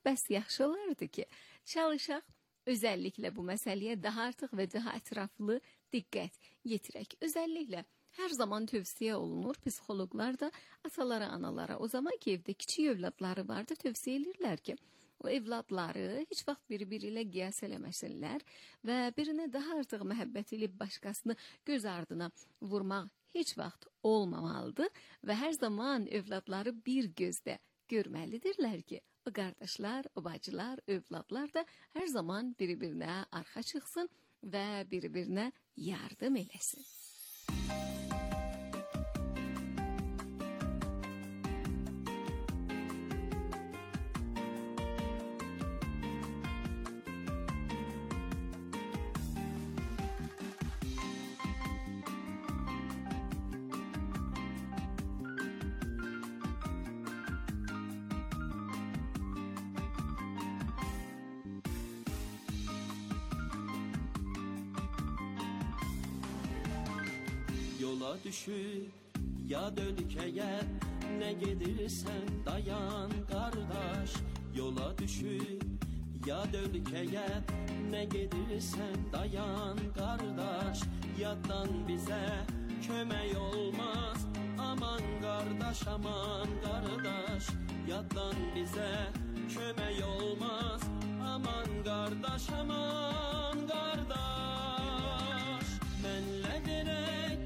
bəs yaxşı olardı ki, çalışaq özəlliklə bu məsələyə daha artıq və daha ətraflı diqqət yetirək. Özəlliklə hər zaman tövsiyə olunur, psixoloqlar da atalara, analara, o zaman ki evdə kiçik övladları vardı, tövsiyə edirlər ki, o evladları heç vaxt biri-biri ilə qiyas eləməsinlər və birinə daha artıq məhəbbət edib başqasını göz ardına vurmaq heç vaxt olmamalıdır və hər zaman övladları bir gözdə görməlidirlər ki, o qardaşlar, o bacılar, övladlar da hər zaman bir-birinə arxa çıxsın və bir-birinə yardım eləsin. Yola düşüp yad ölkəyə nə gedirsən dayan qardaş. Yola düşüp yad ölkəyə nə gedirsən dayan qardaş. Yaddan bizə kömək olmaz aman qardaş, aman qardaş. Yaddan bizə kömək olmaz aman qardaş, aman qardaş. Mənlə verək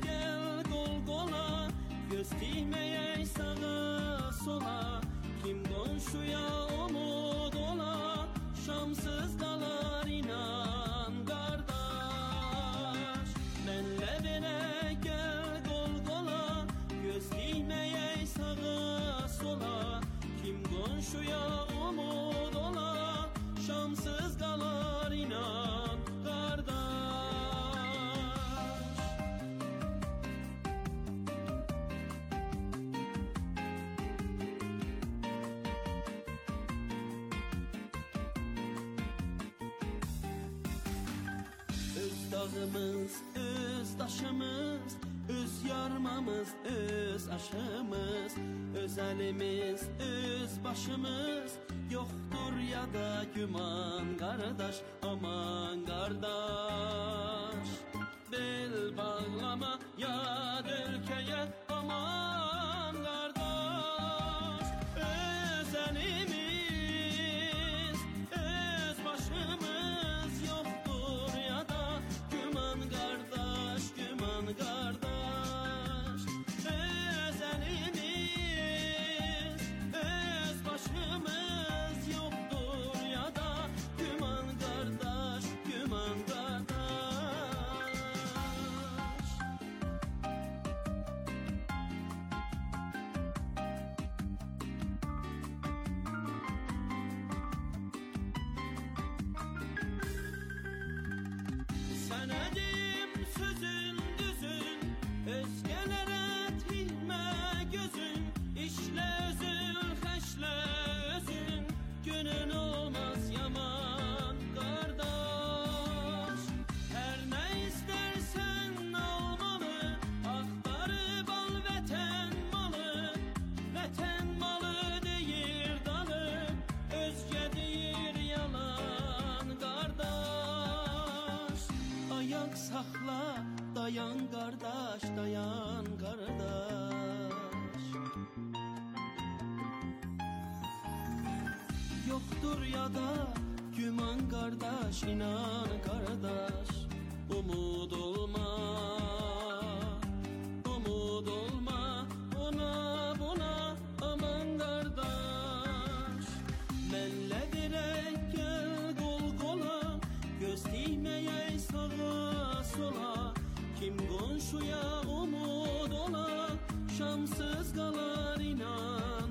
göz dikməyək sağa sola, kim qonşuya umud ola, şamsız qalar inan qardaş. Mənlə verək gəl qol qola, göz dikməyək sağa sola, kim qonşuya umud ola, şamsız qalar inan qardaş. Dağımız, öz daşımız, öz yarmamız, öz aşımız, öz əlimiz, öz başımız, yoxdur ya da güman qardaş, aman qardaş. Bel bağlama yad ölkəyə, aman qardaş. Öz əlimiz, öz başımız, yoxdur ya da güman qardaş, güman qardaş. Öz əlimiz, öz başımız, yoxdur ya da güman qardaş, güman qardaş. Sənə deyim sözün düzün, özgələrə tilmə gözün, işlə özün, xəşlə özün, günün olmaz yaman qardaş. Hər nə istərsən almalı, axtarıb al vətən malı, vətən malı deyir dalı, özgə deyir yalan qardaş. Ayaq saxla, dayan qardaş, dayan qardaş. Yoxdur ya da güman qardaş, inan qardaş. Umud olma, umud olma, ona buna aman qardaş. Mənlə verək gəl qol qola, göz dikməyək sağa sola, kim qonşuya umud ola, şamsız qalar inan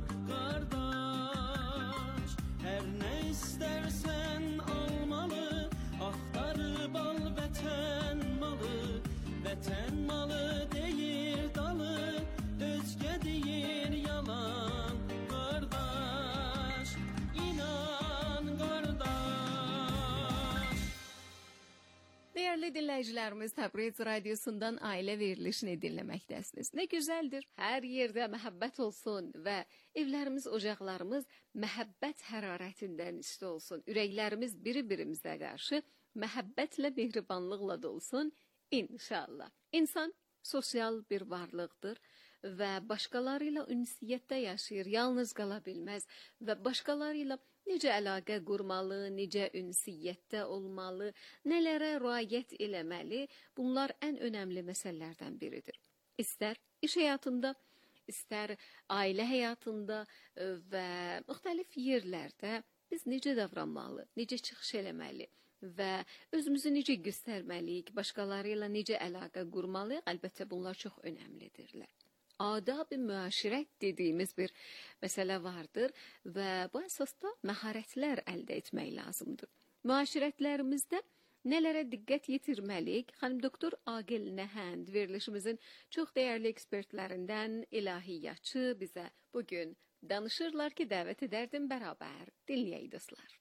qardaş. Hər nə istərsən almalı, axtarıb al vətən malı, vətən malı deyir dalı, özgə deyir yalan qardaş, inan qardaş. Değerli Dəyərli dinləyicilərimiz, Təbriz radiosundan ailə verilişini dinləməkdəsiniz. Nə gözəldir. Hər yerdə məhəbbət olsun və evlərimiz, ocaqlarımız məhəbbət hərarətindən isti olsun. Ürəklərimiz bir-birimizə qarşı məhəbbətlə, mehribanlıqla dolsun inşallah. İnsan sosial bir varlıqdır və başqaları ilə ünsiyyətdə yaşayır, yalnız qala bilməz və başqaları ilə necə əlaqə qurmalı, necə ünsiyyətdə olmalı, nələrə riayət eləməli, bunlar ən önəmli məsələlərdən biridir. İstər iş həyatında, istər ailə həyatında və müxtəlif yerlərdə biz necə davranmalı, necə çıxış eləməli və özümüzü necə göstərməliyik, başqaları ilə necə əlaqə qurmalıyıq, əlbəttə bunlar çox önəmlidirlər. Adab-ı müaşirət dediyimiz bir məsələ vardır və bu əsasda məharətlər əldə etmək lazımdır. Müaşirətlərimizdə nələrə diqqət yetirməliyik? Xanım doktor Agil Nəhənd verilişimizin çox dəyərli ekspertlərindən ilahiyyatçı bizə bugün danışırlar ki, dəvət edərdim bərabər dinləyək dostlar.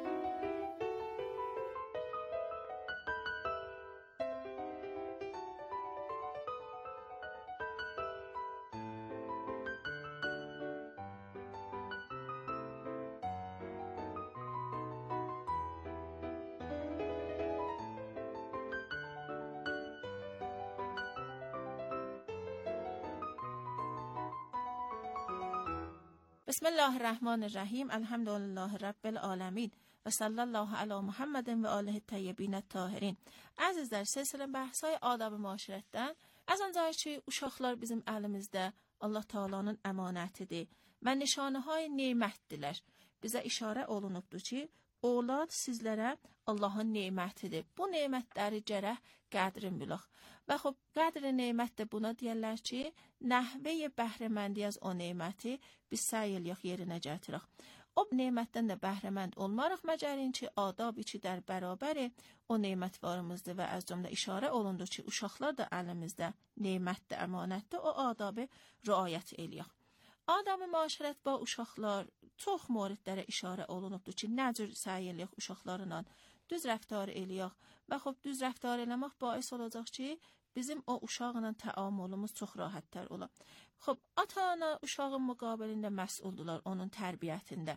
بسم الله الرحمن الرحیم. الحمدلله رب العالمین و صلی الله علی محمد و آله الطیبین الطاهرین. Əzizlər, silsilə bəhsay adab-ı müaşirətdən az öncə ki, uşaqlar bizim əlimizdə Allah Taala'nın əmanətidir və nişanəهای nemətdirlər. Bizə işarə olunubdur ki, Oğlad sizlərə Allahın nemətidir. Bu nemətləri gərək qədrin bilək. Və xub, qədri nemət də buna deyərlər ki, nəhvəyə bəhrəməndi az o neməti biz səy eləyək yerinə gətirək. O nemətdən də bəhrəmənd olmarıq məcərin ki, adab içi dər bərabəri o nemət varımızdır və az cümlə işarə olundur ki, uşaqlar da əlimizdə nemətdir, əmanətdir, o adabı riayət eləyək. Adab-ı müaşirət ba uşaqlar çox moridlərə işarə olunubdur ki, nə cür səy eləyək uşaqlarla düz rəftar eləyək və xub düz rəftar eləmək bais olacaq ki, bizim o uşaqla təamülümüz çox rahatdır ola. Xub, ata-ana uşağın müqabilində məsuldular onun tərbiyyətində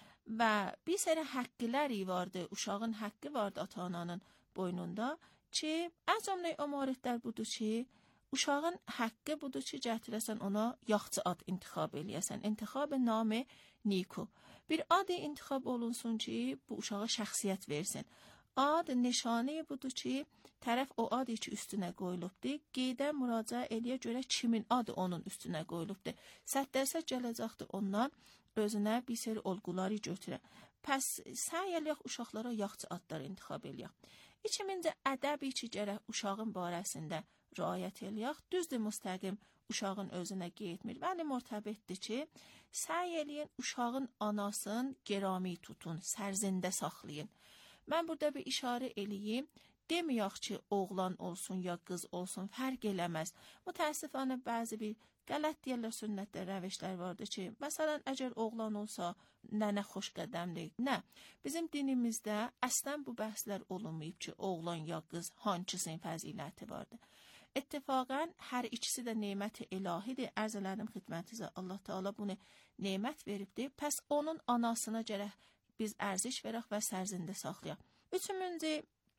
və bir sərə həqqləri vardı, uşağın haqqı vardı ata-ananın boynunda ki, az cümlə o moridlər budur ki, uşağın haqqı budur ki, gətirəsən ona yaxçı ad intixab eləyəsən. İntixab namı Niku. Bir adı intixab olunsun ki, bu uşağa şəxsiyyət versin. Ad nişanı budur ki, tərəf o adı ki, üstünə qoyulubdur. Qeydə müraciə eləyə görə kimin adı onun üstünə qoyulubdur. 100% gələcəkdir ondan özünə bir seri olguları götürə. Pəs səy eləyək uşaqlara yaxçı adlar intixab eləyək. İçimincə ədəbi ki, gərək uşağın barəsində riayət eləyək. Düzdür, müstəqim uşağın özünə qeydmir. Vəli mürtəbitdir ki, səy eləyin uşağın anasını gerami tutun, sərzində saxlayın. Mən burada bir işarə eləyim. Deməyək ki, oğlan olsun ya qız olsun, fərq eləməz. Mütəəssifانه bəzi bir qələt deyirlər, sünnətdə rəvişlər vardır ki, məsələn, əgər oğlan olsa, nənə xoş qədəmdir. Nə? Bizim dinimizdə əslən bu bəhslər olunmayıb ki, oğlan ya qız hansının fəziləti vardır. İttifaqən hər ikisi də nemət-i ilahidir. Ərz elədim xidmətinizə, Allah Teala bunu nemət veribdir. Pəs onun anasına gərək biz ərziş verək və sərzində saxlayaq. Üçüncü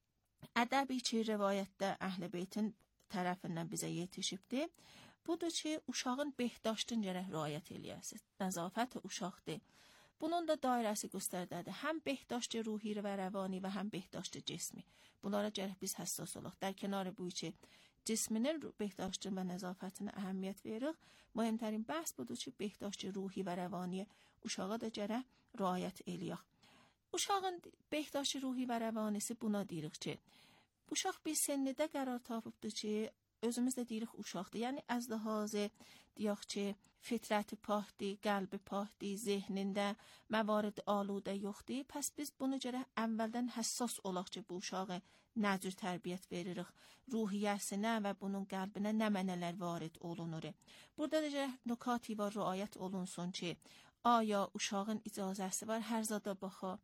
ədəbi ki, rivayətdə Əhl-i Beytin tərəfindən bizə yetişibdir. Budur ki, uşağın behdaştın gərək riayət eləyəsiz. Nəzafət uşaqdır. Bunun da dairəsi göstərdədir. Həm behdaştı ruhi və rəvani və həm behdaştı cismi. Bunlara gərək biz həssas olaq. در کنار bu ki, cisminin behdaştı və nəzafətinə əhəmiyyət veririk. Mühimtərin bəhs budur ki, behdaştı ruhi və rəvani uşağa da gərək riayət eləyək. Uşağın behdaştı ruhi və rəvanisi buna deyirik ki, uşaq bir sennidə qərar tapıbdır ki, özümüz də deyirik uşaqdır. Yəni, az ləhazı deyək ki, fitrəti pahdi, qəlbi pahdi, zehnində məvarid aludə yoxdur. Pəs biz bunu gərək əvvəldən həssas olaq ki, bu uşağı nə cür tərbiyyət veririk, ruhiyyəsinə və bunun qəlbinə nə mənələr varid olunur. Burada da gərək nükati var riayət olunsun ki, aya uşağın icazəsi var hər zada baxa,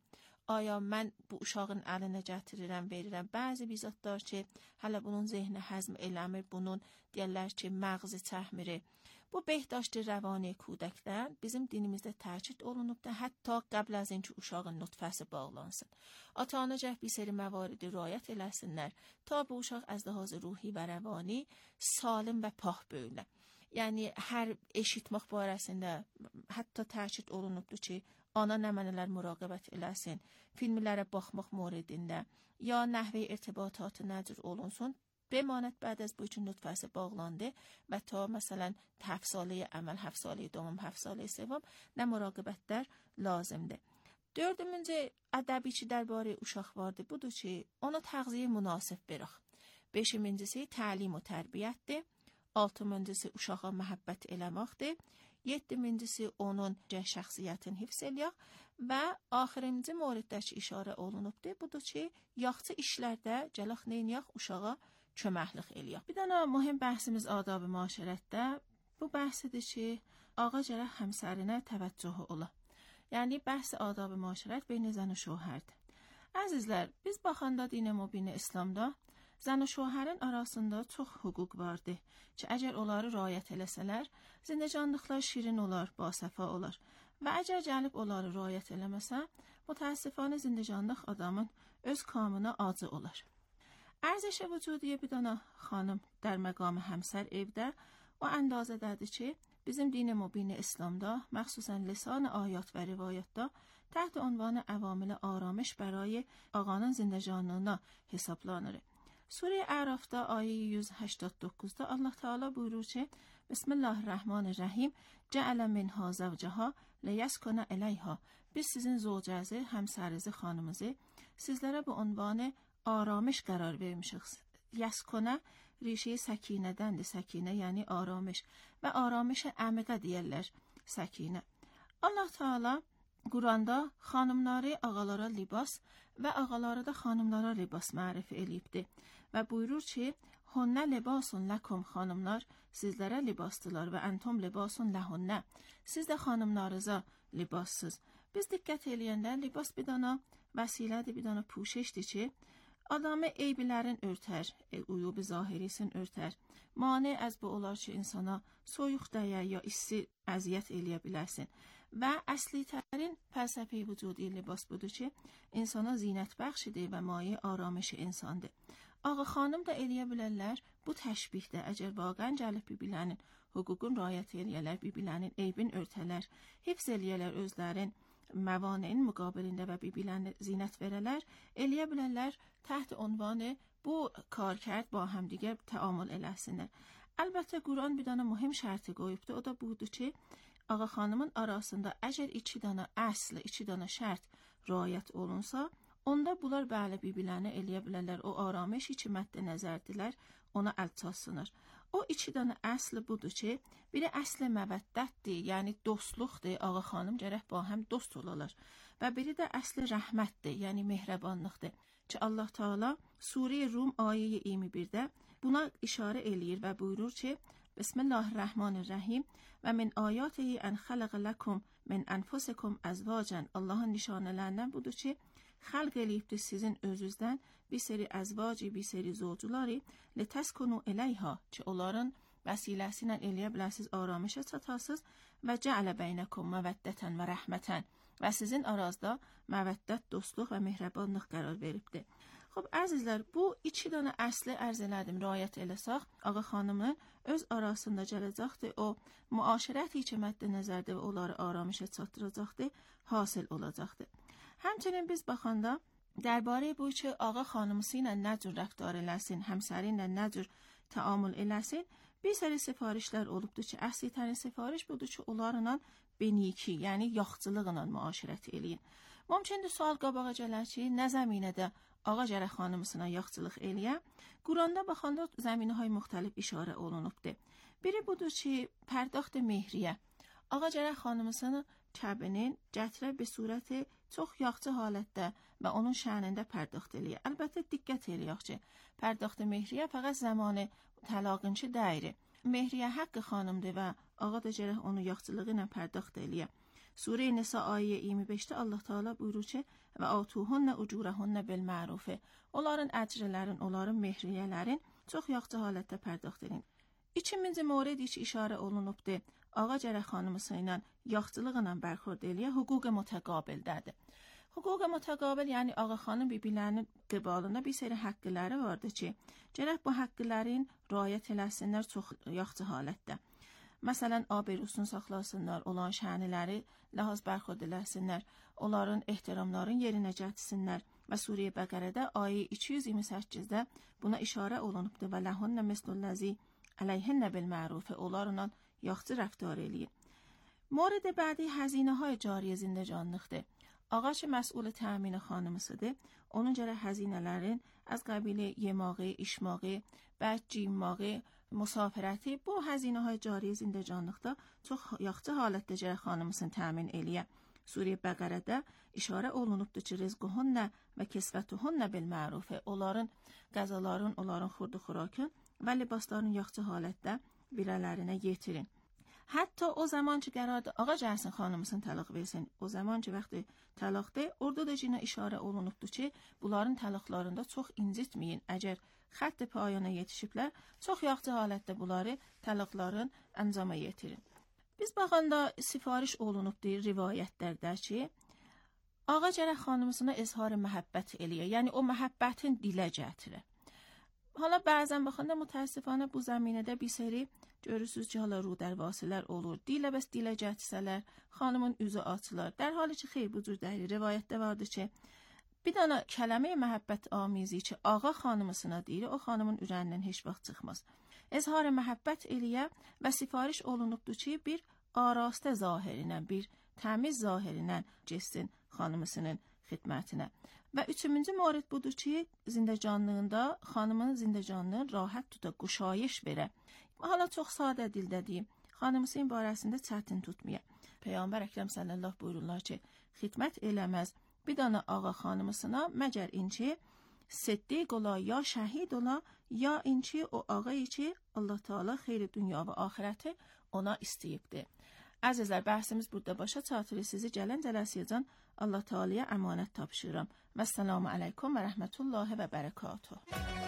Aya mən bu uşağın əlinə gətirirəm, verirəm. Bəzi bizatlar ki, hələ bunun zehni həzm eləmir, bunun deyirlər ki, məğzi çəkmir. Bu bəhdaşt rəvani kudəkdən bizim dinimizdə təkid olunubdur, hətta qəbl az inki uşağın nutfəsi bağlansın. Ata-ana cəhd bir seri məvaridi riayət eləsinlər ta bu uşaq az ləhaz ruhi və rəvani salim və pak böylə. Yəni hər eşitmək barəsində hətta təkid olunubdur ki, ana nəmənələr müraqibət eləsin, filmlərə baxmaq moridində ya nəhvə irtibatatı nədir olunsun, bemanet بعد از bu üçün nutfəsi bağlandı və ta məsələn 7 salı əməl, 7 salı doğum, 7 salı sevam nə müraqibətlər lazımdır. Dördüncü ədəbiçi dərbarə uşaq vardı. Budur ki, ona təğziyə münasib verək. Beşincisi təlim və tərbiyyətdir. Altıncısı uşağa məhəbbət eləməkdir. Yeddincisi onun şəxsiyyətini hifz eləyək və axırıncı mövriddəki işarə olunubdur. Budur ki, yaxşı işlərdə cəlaq neyniyək uşağa köməklik eləyək. Bir dənə mühüm bəhsimiz adab-ı müaşərətdə bu bəhsidir ki, ağa gərək həmsərinə təvəccühü ola. Yəni bəhs adab-ı müaşərət beyn zən və şوهرdir. Əzizlər, biz baxanda din mübin İslamda zən və şوهرın arasında çox hüquq vardı ki, əgər onları riayət eləsələr, zindəcanlıqlar şirin olar, basəfa olar və əgər gəlib onları riayət eləməsə, mütəəssifانه zindəcanlıq adamın öz kamına acı olar. ارزش وجودی bir dana xanım در مقام همسر evdə o əndazədədir ki, bizim din mübin İslamda məxsusən lisan ayat və rivayətdə تحت عنوان عوامل آرامش برای آقانın zindəcanlığına hesablanır. Sure Ərafda ayə 189-da Allah Teala buyurur ki, Bismillahirrahmanirrahim, Cəələ minhə zəvcəhə liyəskənə eləyhə. Biz sizin zövcəzi, həmsərizi, xanımızı sizlərə bu ünvanı آرامش قرار vermişik. Yəskənə rişi səkinədəndir. Səkinə yəni aramış və aramış əmiqə deyirlər səkinə. Allah Teala Quranda xanımları ağalara libas və ağaları da xanımlara libas mərif eləyibdir və buyurur ki, Hunnə libasun ləkum, xanımlar sizlərə libasdılar və əntum libasun ləhünnə, siz də xanımlarınıza libassız. Biz diqqət eləyəndə libas bir dana vəsilədir, bir dana puşeşdir ki, adamı eybilərin örtər, uyubu zahirisin örtər. Mane az bu olar ki, insana soyuq dəyə ya issi əziyyət eləyə bilərsin. Və əslitərin fəlsəfi vücudi libas budur ki, insana zinət bəxşidir və maye aramışı insandır. Ağa xanım da eləyə bilərlər, bu təşbihdə əgər vaqən gəlib bir-birlərin hüququn rayət eləyələr, bir-birlərin eybin örtələr, hifz eləyələr özlərin məvanein müqabilində və bir-birlərinə zinət verələr, eləyə bilərlər təht ünvanı bu karkərd ba həm digər təamül eləsinlər. Əlbəttə Quran bir dana mühüm şərti qoyubdur, o da budur ki, ağa xanımın arasında əgər 2 dana əsl, 2 dana şərt riayət olunsa, onda bunlar bəli bir-birlərinə eləyə bilərlər. O aramış 2 məddə nəzərdilər, ona əl çalsınlar. O 2 dana əsli budur ki, biri əsli məvəddətdir, yəni dostluqdur, ağa xanım gərək ba həm dost olalar. Və biri də əsli rəhmətdir, yəni mehribanlıqdır. Ki Allah Teala Sure Rum ayə 21-də buna işarə eləyir və buyurur ki, Bismillahirrahmanirrahim və min ayatihi ən xələqə ləkum min ənfusikum əzvacən. Allahın nişanələrindən budur ki, xalq eləyibdir sizin özünüzdən bir seri əzvacı, bir seri zövcüləri litəskunu eləyhə ki, onların vəsiləsi ilə eləyə bilərsiz, aramışa çatasız və cəalə beynəkum məvəddətən və rəhmətən və sizin arazda məvəddət, dostluq və mehribanlıq qərar veribdir. Xoş, əzizlər, bu 2 dana əsli ərz elədim, riayət eləsək, ağa xanımın öz arasında gələcəkdir, o müaşirət ki məddə nəzərdə və onları aramışa çatdıracaqdır, hasil olacaqdır. Həmçinin biz baxanda dərbarə bu ki, ağa xanımısı ilə nə cür rəftar eləsin, həmsəri ilə nə cür təamül eləsin, bir seri sifarişlər olubdur ki, əsli tərin sifariş budur ki, onlarla beniki, yəni yaxçılıqla müaşirət eləyin. Mümkündür sual qabağa gələr ki, nə zəminədə ağa gərək xanımısına yaxçılıq eləyə? Quranda baxanda zəminəhay müxtəlif işarə olunubdur. Biri budur ki, pərdaxt mehriyə. Ağa gərək xanımısını kəbinin gətirə bir surəti çox yaxçı halətdə və onun şənində pərdaxt eləyə. Əlbəttə diqqət eləyək ki, pərdaxt mehriyə fəqət zamanı təlaqınçı dəyiri. Mehriyə haqqı xanımdır və ağa da gərək onu yaxçılığı ilə pərdaxt eləyə. Sure Nisa ayə 25-də Allah Taala buyurur ki: "Və atuhunna ujurahunna bil ma'ruf." Onların əcrlərin, onların mehriyələrin çox yaxşı halətdə pərdəxt edin. İkinci mövrid heç işarə olunubdur. Ağa Cərə xanımı ilə yaxçılıqla bərxurd eləyə hüquq mütəqabildədir. Hüquq mütəqabil yəni ağa xanım bibilərinin qəbalında bir sərə haqqları vardır ki, gərək bu haqqların riayət eləsinlər çox yaxşı halətdə. Məsələn, abirusunu saxlasınlar, olan şəniləri lahaz bərxurd eləsinlər, onların ehtiramların yerinə gətirsinlər və Suriyə Bəqərədə ayə 228-də buna işarə olunubdur və ləhunna mislullazi əleyhinnə bil ma'ruf, onlarla yaxşı rəftar eləyin. Mورد بعدی هزینه‌های جاری زنده‌جانlıqdır. Ağa ki məsul təmin xanımısıdır. Onun görə həzinələrin az qəbilə yemağı, işmağı, bəd cimmağı, müsafirəti bu həzinəهای cari zindəcanlıqda çox yaxşı halətdə cərə xanımısını təmin eləyə. Suriyə Bəqərədə işarə olunubdur ki, rizquhunna və kisvətuhunna bil ma'ruf. Onların qəzaların, onların xurdu xurakın və libasların yaxşı halətdə birələrinə yetirin. Hətta o zaman ki qərardı ağa gəlsin xanımısını təlaq versin, o zaman ki vaxtı təlaqdır, orada da yine işarə olunubdur ki, bunların təlaqlarında çox incitməyin. Əgər xətt payana yetişiblər, çox yaxşı halətdə bunları təlaqların əncama yetirin. Biz baxanda sifariş olunubdur rivayətlərdə ki, ağa Cərə xanımısına izhar məhəbbət eləyə, yəni o məhəbbətin dilə gətirir. Hala bəzən baxanda mütəəssifانه bu zəminədə bir seri görürsüz ki, hala ru dərvasilər olur. Dilə bəs dilə gətirsələr, xanımın üzü açılar. در حالی ki, xeyr bu cür dəyir. Rivayətdə vardır ki, bir dana kələmə məhəbbət amizi ki, ağa xanımısına deyir, o xanımın ürəyindən heç vaxt çıxmaz. İzhar məhəbbət eləyə və sifariş olunubdur ki, bir arastə zahirinə, bir təmiz zahirinə getsin xanımısının xidmətinə. Və üçüncü mövrid budur ki, zindəcanlığında xanımın zindəcanlığını rahat tuta, quşayış verə. Hala çox sadə dildə deyim, xanımısının barəsində çətin tutmaya. Peyğəmbər Əkrəm sallallahu buyururlar ki, xidmət eləməz bir dana ağa xanımısına məgər inçi siddiq ola, ya şəhid ola, ya inçi o ağa ki Allah Teala xeyri dünya və axirəti ona istəyibdir. Əzizlər, bəhsimiz burada başa çatır. Sizi gələn cələsiyəcən Allah Teala'ya əmanət tapşırıram. Vəssalamu aleykum və rəhmətullahi və bərəkatuhu.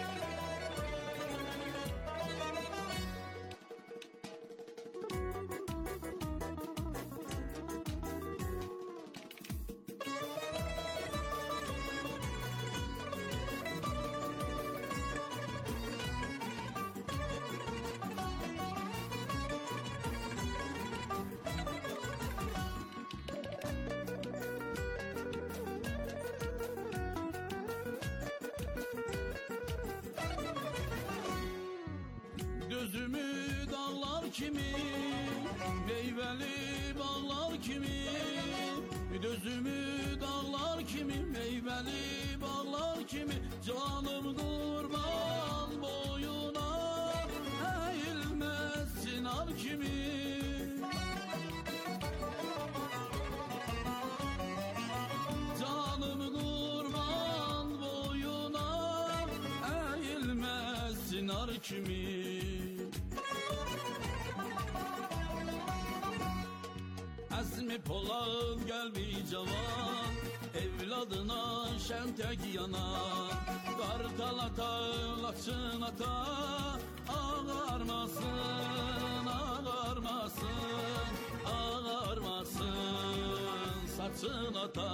Gözümü dağlar kimi, meyveli bağlar kimi, gözümü dağlar kimi, meyveli bağlar kimi, canım qurban boyuna əyilməz sinar kimi. Canım qurban boyuna əyilməz sinar kimi. Azmi Polad gəlbi cavan, evladına şən tək yanan, qartal ata, laçın ata, ağarmasın, ağarmasın, ağarmasın, saçın ata.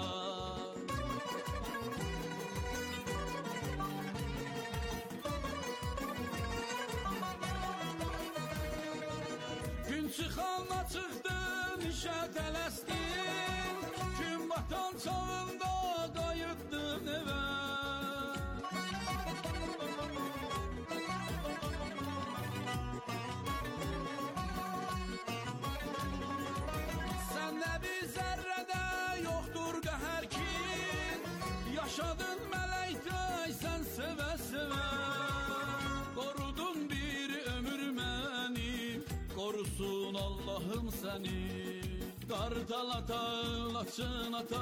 Gün çıxanla çıxdın, işə tələsdin, gün batan çağında qayıtdın evə. Səndə bir zərrədə yoxdur qəhər ki, yaşadın mələkdək sən sevə-sevə. Qorudun bir ömür məni, korusun Allah'ım səni. Qartal ata, laçın ata,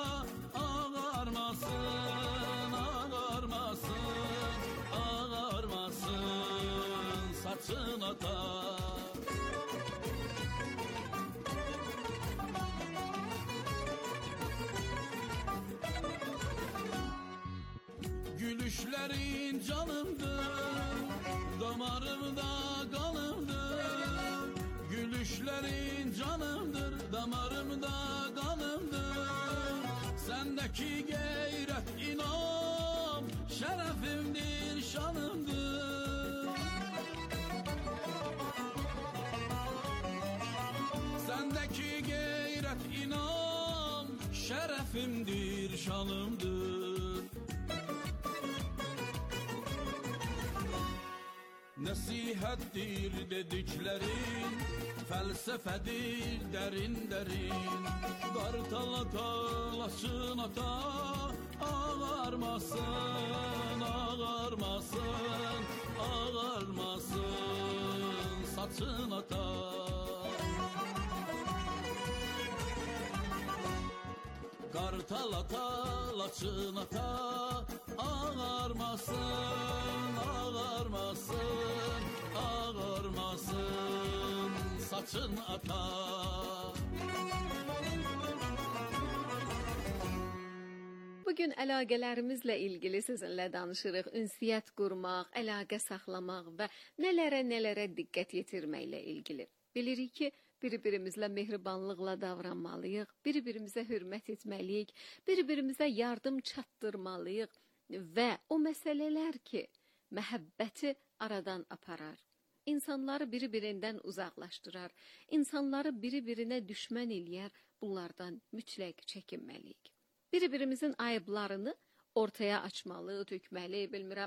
ağarmasın, ağarmasın, ağarmasın, saçın ata. Gülüşlerin canımdır, damarımda kanımdır. Gülüşlerin canımdır, damarımda kanımdır. Sendeki gayret inan, şerefimdir, şanımdır. Sendeki gayret inan, şerefimdir, şanımdır. Nasihattir dediklerin, felsefedir derin derin. Kartal atalasın ata, ağarmasın, ağarmasın, ağarmasın, saçın ata. Kartal atalasın ata, ağarmasın, ağarmasın, ağarmasın, saçın ata. Bugün əlaqələrimizlə ilgili sizinlə danışırıq. Ünsiyyət qurmaq, əlaqə saxlamaq və nələrə diqqət yetirməklə ilgili. Bilirik ki, bir-birimizlə mehribanlıqla davranmalıyıq, bir-birimizə hörmət etməliyik, bir-birimizə yardım çatdırmalıyıq və o məsələlər ki, məhəbbəti aradan aparar, insanları bir-birindən uzaqlaşdırar, insanları bir-birinə düşmən eləyər, bunlardan mütləq çəkinməliyik. Bir-birimizin ayıblarını ortaya açmalı, tökməli, bilmirəm,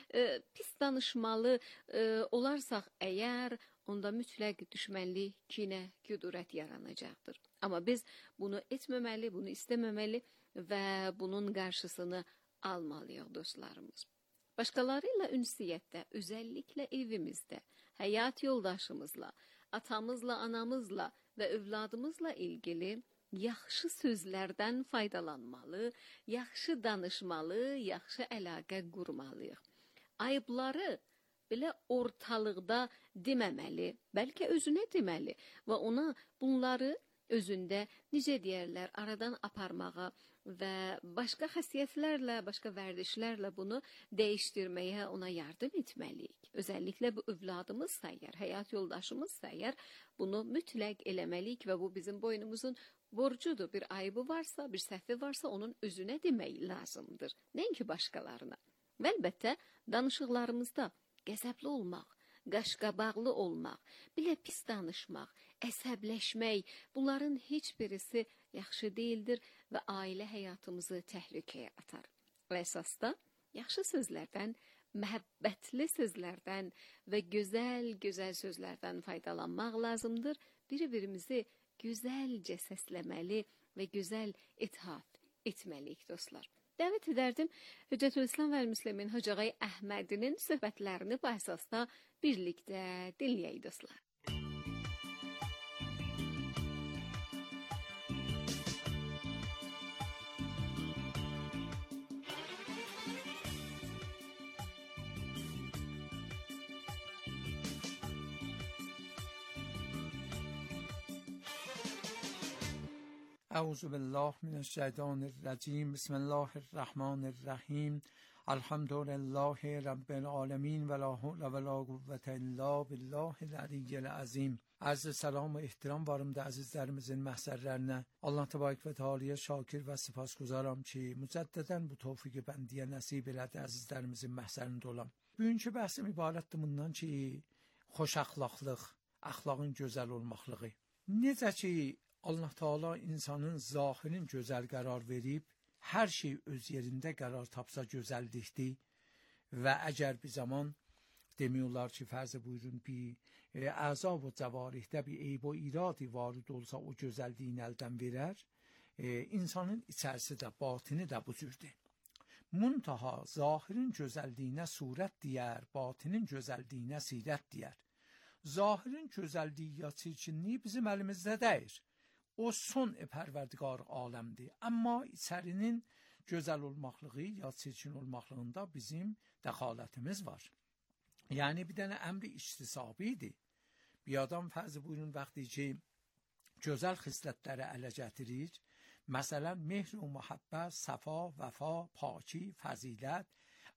pis danışmalı olarsaq əgər, onda mütləq düşmənlik, kinə, küdurət yaranacaqdır. Amma biz bunu etməməli, bunu istəməməli və bunun qarşısını almalıyıq dostlarımız. Başqaları ilə ünsiyyətdə, özəlliklə evimizdə, həyat yoldaşımızla, atamızla, anamızla və övladımızla ilgili yaxşı sözlərdən faydalanmalı, yaxşı danışmalı, yaxşı əlaqə qurmalıyıq. Ayıbları belə ortalıqda deməməli, bəlkə özünə deməli və ona bunları özündə, necə deyərlər, aradan aparmağa və başqa xəsiyyətlərlə, başqa vərdişlərlə bunu dəyişdirməyə ona yardım etməliyik. Özəlliklə bu övladımızsa əgər, həyat yoldaşımızsa əgər, bunu mütləq eləməliyik və bu bizim boynumuzun borcudur. Bir ayıbı varsa, bir səhvi varsa onun özünə demək lazımdır, nəinki başqalarına. Və əlbəttə, danışıqlarımızda qəzəbli olmaq, qaşqabaqlı olmaq, belə pis danışmaq, əsəbləşmək, bunların heç birisi yaxşı deyildir və ailə həyatımızı təhlükəyə atar. Və əsasda yaxşı sözlərdən, məhəbbətli sözlərdən və gözəl sözlərdən faydalanmaq lazımdır. Bir-birimizi gözəlcə səsləməli və gözəl ithaf etməliyik dostlar. Dəvət edərdim Hüccətülislam və Müslimin Hacı Ağay Əhmədinin söhbətlərini bu əsasda birlikdə dinləyək dostlar. اعوذ بالله من الشیطان الرجیم بسم الله الرحمن الرحیم الحمد لله رب العالمین ولا حول ولا قوة الا بالله العلی العظیم. Arz salam و احترام varımda azizlerimizin məhzərlərinə. Allah təbarək və teala'ya şakir və sipasguzarım ki, mücəddədən bu tövfiqi bəndiyə nəsib elədi əzizlərimizin məhzərində olam. Bugünkü bəhsim ibarətdir bundan ki, xoş əxlaqlıq, əxlaqın gözəl olmaqlığı. Necə ki, Allah Teala insanın zahirin gözəl qərar verib, hər şey öz yerində qərar tapsa gözəllikdir və əgər bir zaman demiyorlar ki, fərz buyurun bir əza və cəvarihdə bir eyb və iradi varid olsa o gözəlliyin əldən verər, insanın içərisi də, batini də bu cürdür. Muntaha zahirin gözəlliyinə surət deyər, batinin gözəlliyinə sirət deyər. Zahirin gözəlliyi ya çirkinliyi bizim əlimizdə deyir. O son pərverdigar aləmdir. Amma içərinin gözəl olmaqlığı ya çirkin olmaqlığında bizim dəxalətimiz var. Yəni bir dənə əmri iştisabidir. Bir adam fərz buyurun vaxtı ki, gözəl xislətləri ələ gətirir, məsələn, mehr və məhəbbət, səfa, vəfa, paki, fəzilət,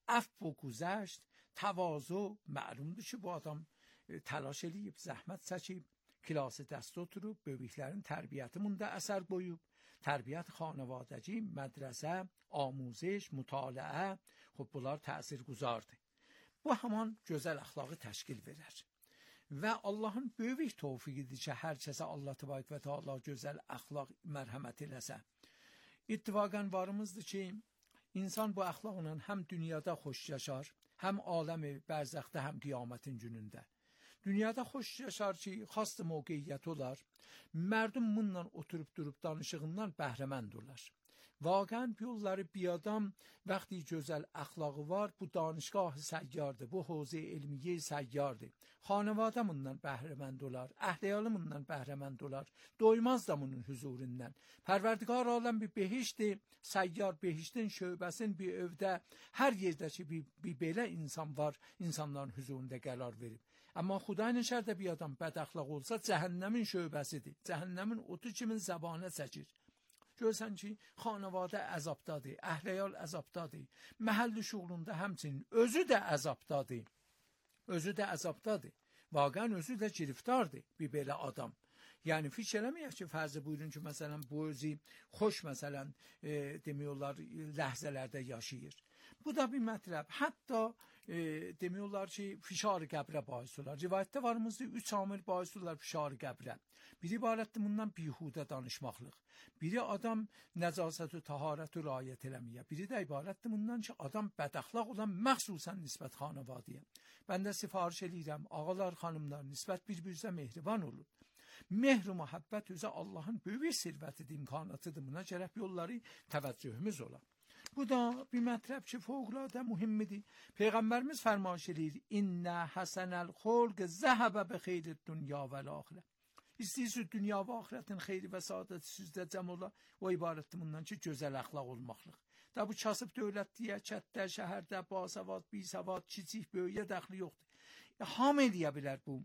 عفو و گذشت، تواضع معlumdur ki bu adam təlaş eləyib, zəhmət çəkib, kilası dəstə oturub, böyüklərin tərbiyyətində əsər qoyub, tərbiyyət xanavadəci, mədrəsə, amuzش, mütaliə, xub bunlar təsir guzardır. Bu haman gözəl əxlaqı təşkil verər. Və Allahın böyük tövfiqidir ki, hər kəsə Allah təbarək və təala gözəl əxlaq mərhəmət eləsə. İttifaqən varımızdır ki, insan bu əxlaqla həm dünyada xoş yaşar, həm aləmi bərzəxdə, həm qiyamətin günündə. Dünyada xoş yaşar ki, xastı mövqeyiyyət olar, mərdum bununla oturub durub danışığından bəhrəmənd olar. Vaqən yolları bir adam vəqti gözəl əxlaqı var, bu danışgahı səyyardır, bu hovze elmiye səyyardır. Xanavadə bundan bəhrəmənd olar, əhliyalı bundan bəhrəmənd olar, doymaz da bunun huzurundan. Pərverdigar aləm bir behişdir, səyyar behiştin şöbəsin bir övdə, hər yerdə ki bir belə insan var, insanların huzurunda qərar verib. Amma Xuday nəşərdə bir adam bəd əxlaq olsa, cəhənnəmin şöbəsidir, cəhənnəmin otu kimin zəbanə çəkir. Görsən ki, xanavadə əzabdadır, əhliyal əzabdadır, məhəlli şuğlunda həmçinin özü də əzabdadır. Özü də əzabdadır. Vaqən özü də giriftardır bir belə adam. Yəni fikir eləməyək ki, fərzə buyurun ki, məsələn, bu özü xoş, məsələn, demiyorlar, ləhzələrdə yaşayır. Bu da bir mətləb. Hətta demiyorlar ki, fişar-ı qəbrə bahis olar. Rivayətdə varımızda 3 amil bahis olar fişar-ı qəbrə. Biri ibarətdir bundan bihudə danışmaqlıq. Biri adam nəcasət-ü taharət-ü rayət eləməyə. Biri də ibarətdir bundan ki, adam bədəxlaq olan məxsusən nisbət xanavadiyə. Mən də sifariş edirəm, ağalar, xanımlar, nisbət bir-birinizə mehriban olun. Mehr-u məhəbbət üzə Allahın böyük sirvətidir, imkanatıdır. Buna gərək yolları təvəccühümüz ola. Bu da bir mətləb ki, fövqəladə mühimmidir. Peyğəmbərimiz fərmaş edir: İnnə həsənəl xulq zəhəbə bi xeyrid dünya vəl axirə. İstəyirsiniz dünya və axirətin xeyri və saadəti sizdə cəm ola, o ibarətdir bundan ki, gözəl əxlaq olmaqlıq. Da bu kasıb dövlətliyə, çətdə, şəhərdə, basavad, bisavad, kiçik, böyüyə dəxli yoxdur. Ham eləyə bilər bu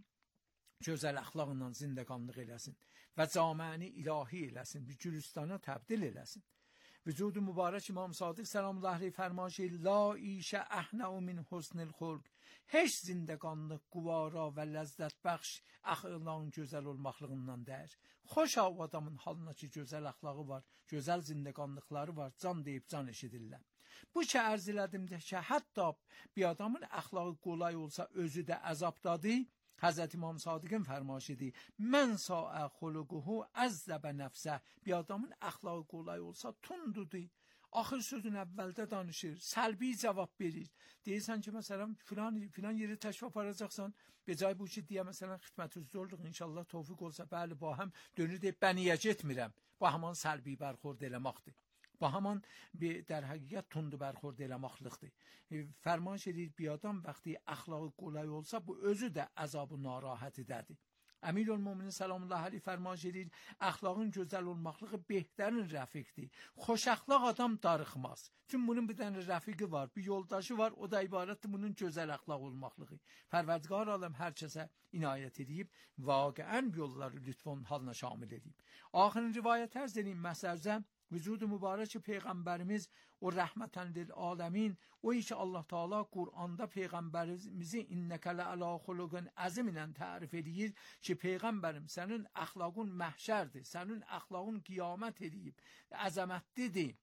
gözəl əxlaqla zindəqanlıq eləsin və caməni ilahi eləsin, bir gülüstana təbdil eləsin. Vücudu mübarək İmam Sadiq selamullahi aleyh fərmaş edir: La işə əhnəu min husnil xulq. Heç zindəqanlıq, quvara və ləzzət bəxş əxlaqın gözəl olmaqlığından dəyər. Xoş adamın halına ki, gözəl əxlağı var, gözəl zindəqanlıqları var, can deyib can eşidirlər. Bu ki, ərz elədimdə ki, hətta bir adamın əxlağı qolay olsa, özü də əzabdadır. Həzrət İmam Sadiqin fərmaşidir: Mən saə xuluquhu əzzəbə nəfsə. Bir adamın əxlaqı qolay olsa, tundudur. Axır sözün əvvəldə danışır, səlbi cavab verir. Deyirsən ki, məsələn, filan yeri təşrif aparacaqsan, becay bu ki, deyə məsələn, xidmətüzlüq, inşallah tövfiq olsa, bəli, bu həm dönür deyib, mən niyə getmirəm? Bu haman səlbi bərxurd eləməkdir. Bu haman bir در həqiqət tundu bərxurd eləməklikdir. Fərmaş edir bir adam vəqti əxlaqı qolay olsa, bu özü də əzabı narahatidədir. Əmirül-Müminin selamullahi aleyh fərmaş edir, əxlaqın gözəl olmaqlığı behtərin rəfiqdir. Xoş əxlaq adam darıxmaz. Çünki bunun bir dənə rəfiqi var, bir yoldaşı var, o da ibarətdir bunun gözəl əxlaq olmaqlığı. Pərverdigar aləm hər kəsə inayət edib, vaqəən yolları lütfun halına şamil edib. Axırın rivayət ərz edin məsəlcə, vücudu mübarək Peyğəmbərimiz o rəhmətən lil aləmin, o ki Allah Teala Qur'anda Peyğəmbərimizi innəkə lə'alə xuluqun əzim ilə tərif edir ki, Peyğəmbərim sənin əxlaqın məhşərdir, sənin əxlaqın qiyamət edib, əzəmətlidir.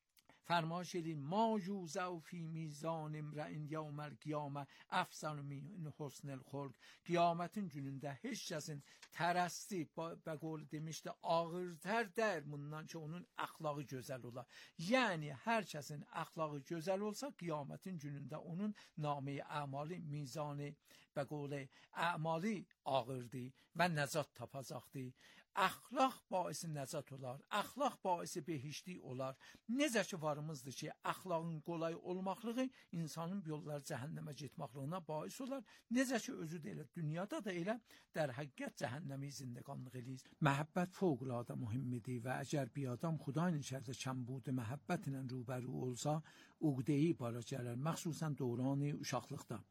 Fərmaş edin: Ma yuzəu fi mizan imrəin yevməl qiyamə əfsən min husnil xulq. Qiyamətin günündə heç kəsin tərəsti, bə qol demişdi, ağırtər dər bundan ki, onun əxlaqı gözəl olar. Yəni, hər kəsin əxlaqı gözəl olsa, qiyamətin günündə onun namı-i əmali, mizanı, bə qol əmali ağırdır və nəcat tapacaqdır. Əxlaq baisi nəcat olar, əxlaq baisi behiştlik olar. Necə ki varımızdır ki, əxlaqın qolay olmaqlığı insanın yolları cəhənnəmə getmaqlığına bais olar. Necə ki özü də elə, dünyada da elə در həqiqət cəhənnəmi zindəqanlıq eləyir. Məhəbbət fövqəladə mühimmidir və əgər bir adam Xudayın içərdə kəmbudu məhəbbət ilə rübəru olsa, uqdeyi bara gələr, məxsusən dövrani uşaqlıqda.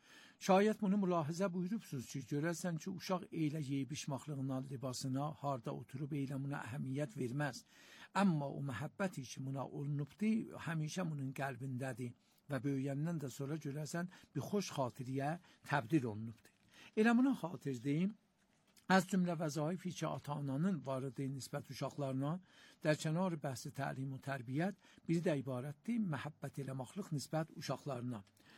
Şayət bunu mülahizə buyurubsuz ki, görərsən ki, uşaq eylə yeyib içmaqlığına, libasına, harda oturub eylə buna əhəmiyyət verməz. Amma o məhəbbəti ki, buna olunubdur, həmişə bunun qəlbindədir və böyüyəndən də sonra görəsən bir xoş xatiriyə təbdil olunubdur. Elə buna xatirdeyim, از جمله وظایفی که ata-ananın var idi nisbət uşaqlarına, در کنار بحث تعلیم و تربیت biri də ibarətdir məhəbbət eləmaqlıq nisbət uşaqlarına.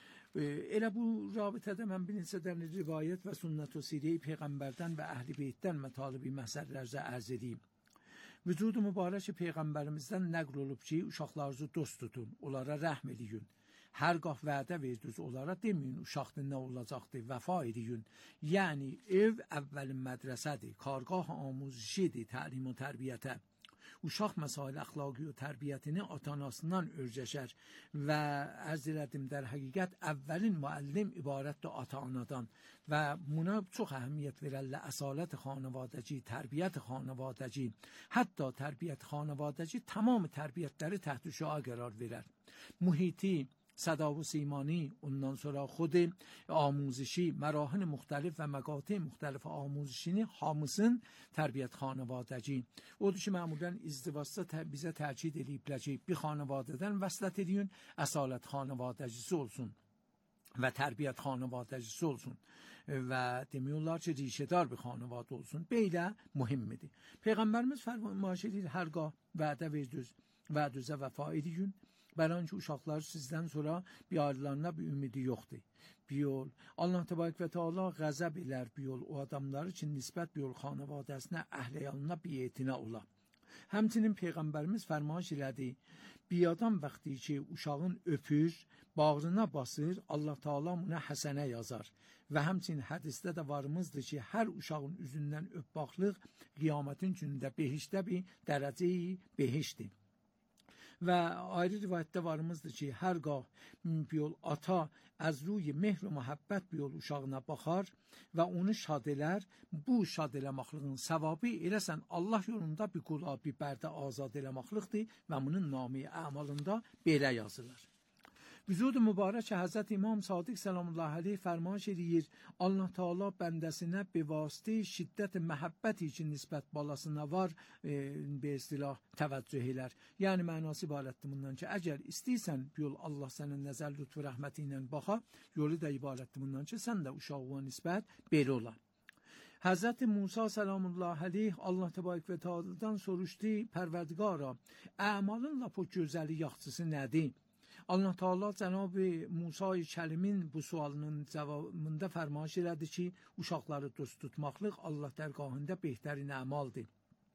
Elə bu rabitədə mən bir neçə dənə rivayət və sünnət və sirə-i Peyğəmbərdən və Əhl-i Beytdən mətalibi məsələlərə ərz edeyim. Vücudu mübarək Peyğəmbərimizdən nəql olub ki, uşaqlarınızı dost tutun, onlara rəhm eləyin. Hər qah vədə verdiniz, onlara deməyin uşaqdır nə olacaqdır, vəfa edin. Yəni ev əvvəlin mədrəsədir, kargah amuzişidir təlim və tərbiyyətə. Uşaq məsail əxlaqi və tərbiyyətini ata-anasından öyrəşər və ərz elədim در həqiqət əvvəlin müəllim ibarətdir ata-anadan və buna çox əhəmiyyət verərlər əsalət xanavadəci, tərbiyyət xanavadəci, hətta tərbiyyət xanavadəci tamam tərbiyyətləri təht şüa qərar verər. Mühiti صدا و سیمانی، ondan sonra خود آموزشی، مراحل مختلف و مقاطع مختلف آموزشی hamısın tərbiyət xanavadəci. Odur ki, məmulən izdivasda bizə təkid ediblər ki, bir xanavadədən vəslət edin, əsalət xanavadəcisi olsun və tərbiyət xanavadəcisi olsun və demiyorlar ki, rişədar bir xanavadə olsun. Belə mühimmidir. Peyğəmbərimiz fərmayiş edir, hər qah vədə verdiniz, vədünüzə vəfa edin. برای آنکه uşaqlar sizdən sonra bir ayrılarına bir ümidi yoxdur. Bir yol, Allah təbarək və Teala qəzəb elər bir yol o adamlar üçün nisbət bir yol xanavadəsinə, əhliyalına bir etinə ola. Həmçinin Peyğəmbərimiz fərmayiş elədi, bir adam vaxtı ki uşağın öpür, bağrına basır, Allah Teala buna həsənə yazar. Və həmçinin hədisdə də varımızdır ki, hər uşağın üzündən öp baxlıq qiyamətin günündə behişdə bir dərəcəyi behişdir. Və ayrı rivayətdə varımızdır ki, hər qah bir yol ata az روی مهر و محبت bir yol uşağına baxar və onu şad elər. Bu şad eləmaqlığın savabı eləsən Allah yolunda bir qula, bir bərdə azad eləmaqlıqdır və bunun namı əmalında belə yazılır. Vücud mübarək Həzrət İmam Sadiq sallallahu aleyhi fərmayiş edir. Allah Teala bəndəsinə bir vasitə şiddət məhəbbəti üçün nisbət balasına var bir istilah təvəccüh elər. Yəni mənası ibarətdir bundan ki, əgər istəyirsən bir yol Allah sənin nəzər lütfü rəhməti ilə baxa, yolu da ibarətdir bundan ki, sən də uşağına nisbət belə ola. Həzrət Musa sallallahu aleyhi Allah təbarək və Teala'dan soruşdu, Pərverdigara, əmalınla bu gözəli yaxçısı nədir? Allah Teala Cənab-ı Musa Kəlimin bu sualının cavabında fərmayiş elədi ki, uşaqları dost tutmaqlıq Allah dərgahında behtərin əmaldır.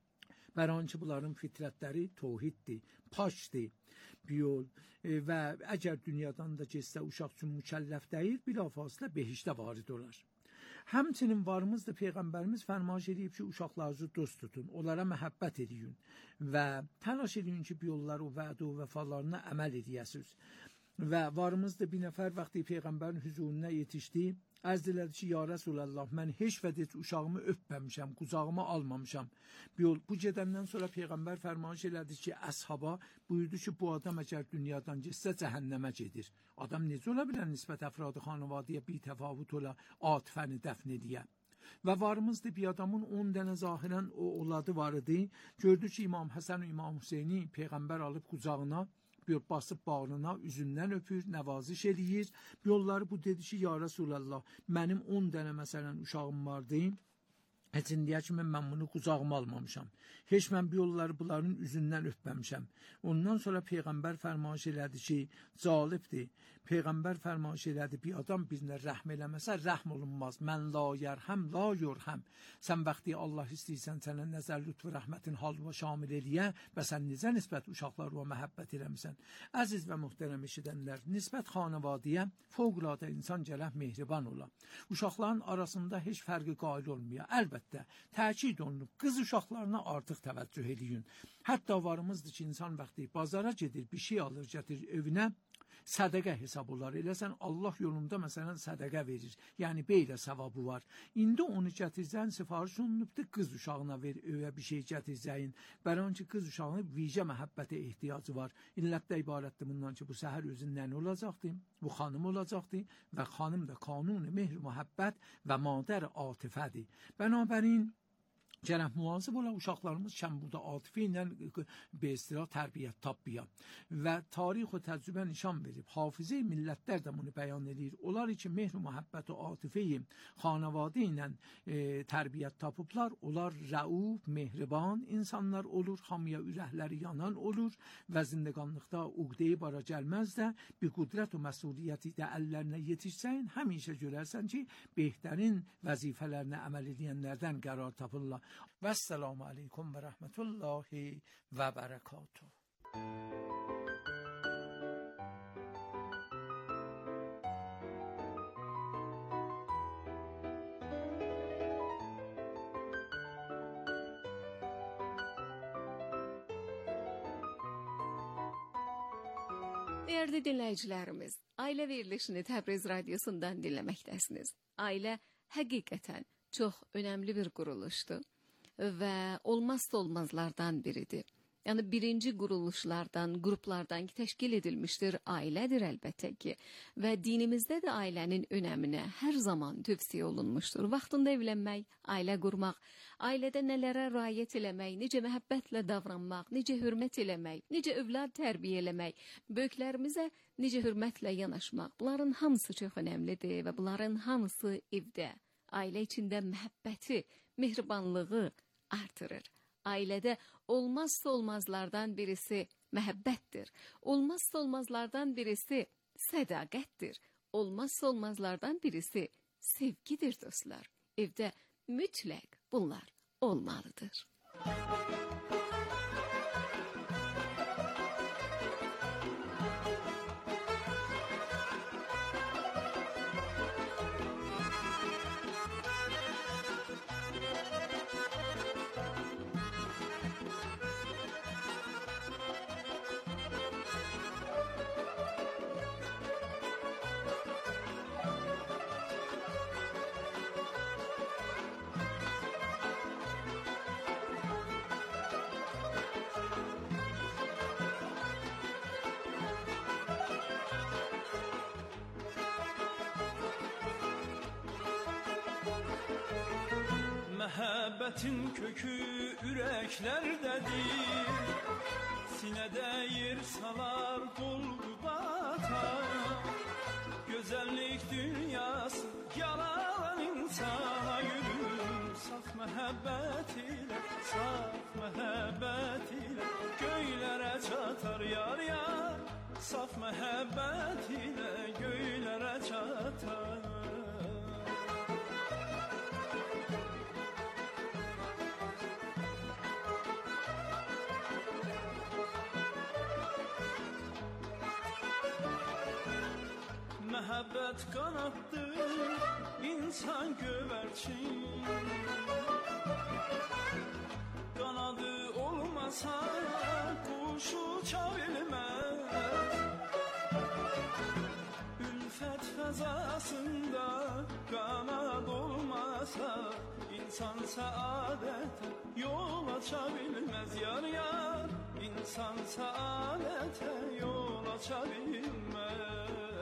Bəran ki, bunların fitrətləri tohiddir, paşdır, bir yol və əgər dünyadan da keçsə uşaq üçün mükəlləf deyil, bilafasılə behişdə varid olar. Həmçinin varımızdır, Peyğəmbərimiz fərmayiş edib ki, uşaqlarınızı dost tutun, onlara məhəbbət edin və təlaş edin ki, bir yollar o vəd o vəfalarına əməl edəsiniz. Və varımızdır, bir nəfər vaxtı Peyğəmbərin hüzuruna yetişdi, ərz elədi ki, ya Rəsulallah, mən heç vədə uşağımı öpməmişəm, qucağıma almamışam. Bu gedəndən sonra Peyğəmbər fərmayiş elədi ki, əshaba buyurdu ki, bu adam əgər dünyadan getsə cəhənnəmə gedir. Adam necə ola bilər nisbət əfradı xanavadiyə bir təfavüt ola, atifəni dəfn ediyə. Və varımızdır, bir adamın 10 dənə zahirən o oladı var idi. Gördü ki, İmam Həsən və İmam Hüseyni Peyğəmbər alıb qucağına, bir basıb bağrına, üzündən öpür, nəvaziş eləyir. Yolları bu dedi ki, ya Rasulallah, mənim 10 dənə məsələn uşağım vardı. Heç indiyə kimi mən bunu qucağıma almamışam. Heç mən bir yolları bunların üzündən öpməmişəm. Ondan sonra Peyğəmbər fərmayiş elədi ki, calibdir. Peyğəmbər fərmayiş elədi, bir adam birinə rəhm eləməsə, rəhm olunmaz. Mən la yərhəm, la yurhəm. Sən vaxtı Allah istəyirsən, sənə nəzər lütfü rəhmətin halva şamil eləyə və sən necə nisbət uşaqlarına məhəbbət eləmişsən. Əziz və mühtərəm eşidənlər, nisbət xanavadiyə fövqəladə insan gərək mehriban ola. Uşaqların arasında heç fərqi qail olmuyor. Əlbəttə, təkid olunub, qız uşaqlarına artıq təvəccüh edin. Hətta varımızdır ki, insan vaxtı bazara gedir, bir şey alır, gətirir evinə, sədəqə hesab olar. Eləsən Allah yolunda məsələn sədəqə verir. Yəni belə savabı var. İndi onu gətirəcəyin sifariş olunubdur, qız uşağına ver, öyə bir şey gətirəcəyin. Bəran ki, qız uşağına vicə məhəbbətə ehtiyacı var. İllətdə ibarətdir bundan ki, bu səhər özündən olacaqdır, bu xanım olacaqdır və xanım da kanun mehr məhəbbət və madər atifədir. Bənabərin gərək müasib ola uşaqlarımız kəmburda atifi ilə be istilah tərbiyyət tapıya və tarix və təcrübə nişan verib. Hafizə millətlər də bunu bəyan edir. Onlar üçün mehr və məhəbbət və atifəyi xanavadə ilə tərbiyyət tapıblar. Onlar rəuf, mehriban insanlar olur, hamıya ürəkləri yanan olur və zindəqanlıqda uqdeyi bara gəlməz də bir qudrət və məsuliyyəti də əllərinə yetişsən, həmişə görərsən ki, behtərin vəzifələrinə əməl edənlərdən qərar tapırlar. Və əssəlamu aleykum və rəhmətullahi və bərəkatuhu. Değerli dinləyicilərimiz, Ailə verilişini Təbriz Radyosu'ndan dinləməkdəsiniz. Ailə həqiqətən çox önəmli bir quruluşdur və olmazsa olmazlardan biridir. Yəni birinci quruluşlardan, qruplardan ki, təşkil edilmişdir, ailədir əlbəttə ki. Və dinimizdə də ailənin önəminə hər zaman tövsiyə olunmuşdur. Vaxtında evlənmək, ailə qurmaq, ailədə nələrə riayət eləmək, necə məhəbbətlə davranmaq, necə hörmət eləmək, necə övlad tərbiyə eləmək, böyüklərimizə necə hörmətlə yanaşmaq. Bunların hamısı çox önəmlidir və bunların hamısı evdə, ailə içində məhəbbəti, mehribanlığı artırır. Ailədə olmazsa olmazlardan birisi məhəbbətdir. Olmazsa olmazlardan birisi sədaqətdir. Olmazsa olmazlardan birisi sevgidir dostlar. Evdə mütləq bunlar olmalıdır. Məhəbbətin kökü ürəklərdədir, sinədə yer salar qolbu batar. Gözəllik dünyası yaralan insana yürür, saf məhəbbət ilə göylərə çatar yar yar. Saf məhəbbət ilə göylərə çatar. Məhəbbət qanaddır, insan gövərçin. Qanadı olmasa quş uça bilməz. Ülfət fəzasında qanad olmasa insan səadətə yol aça bilməz yar yar. İnsan səadətə yol aça bilməz.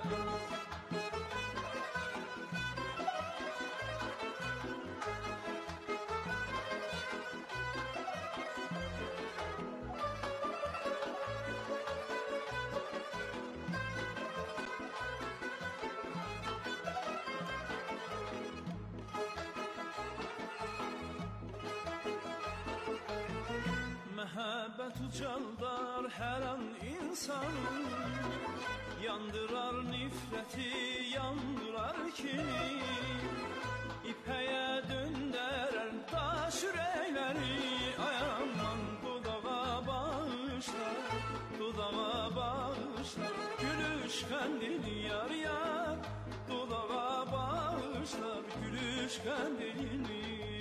Məhəbbət ucaldar hər an insanı, yandırar nifrəti, yandırar kini. İpəyə döndərər daş ürəkləri, ay aman dodağa bağışlar, dodağa bağışlar. Gülüş qəndini yar yar, dodağa bağışlar, gülüş qəndini.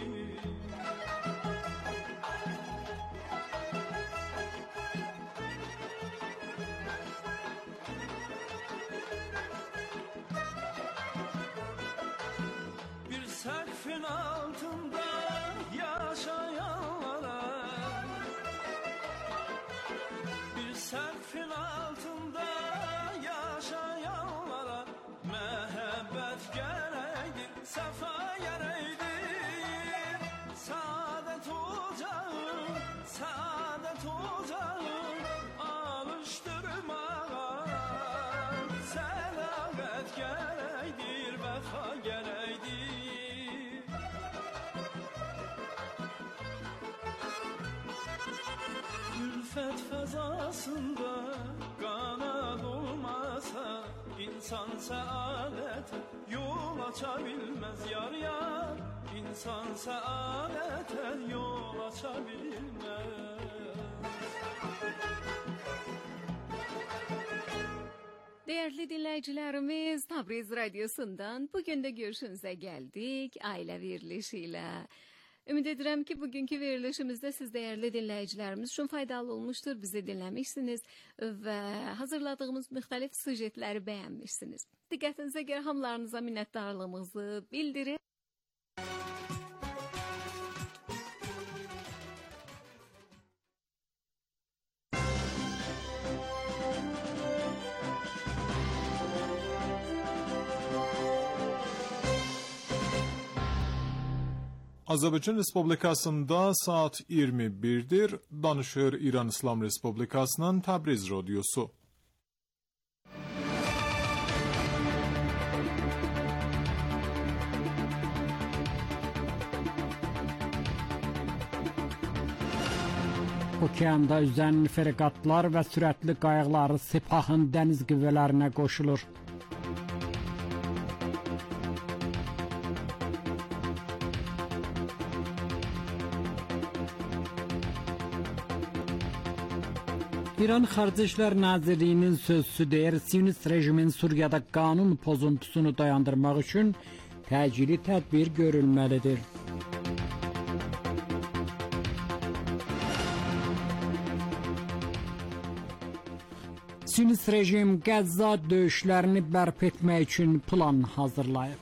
Sərfin altında yaşayanlara, bir sərfin altında yaşayanlara məhəbbət gərəkdir, səfa gərəkdir. İffet fezasında kanat olmasa İnsan saadete yol açabilmez yar yar. İnsan saadete yol açabilmez. Değerli dinleyicilerimiz, Tabriz Radyosu'ndan bugün de görüşünüze geldik aile verilişiyle. Ümid edirəm ki, bugünkü verilişimizde siz değerli dinleyicilerimiz için faydalı olmuştur. Bizi dinlemişsiniz ve hazırladığımız müxtəlif sujetleri beğenmişsiniz. Diqqətinizə görə hamılarınıza minnətdarlığımızı bildirir. Azərbaycan Respublikasında saat 21'dir. Danışır İran İslam Respublikasının Təbriz Radyosu. Okeanda üzən fregatlar və sürətli qayıqları Sepahın dəniz qüvvələrinə qoşulur. İran Xarici İşlər Nazirliyinin sözçüsü deyir, Siyonist rejimin Suriyada qanun pozuntusunu dayandırmaq üçün təcili tədbir görülməlidir. Siyonist rejim Qəzza döyüşlərini bərpa etmək üçün plan hazırlayıb.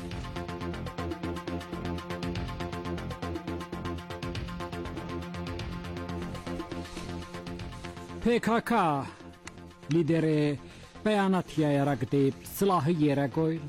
PKK lideri bəyanat yayaraq deyib, silahı yerə qoyun.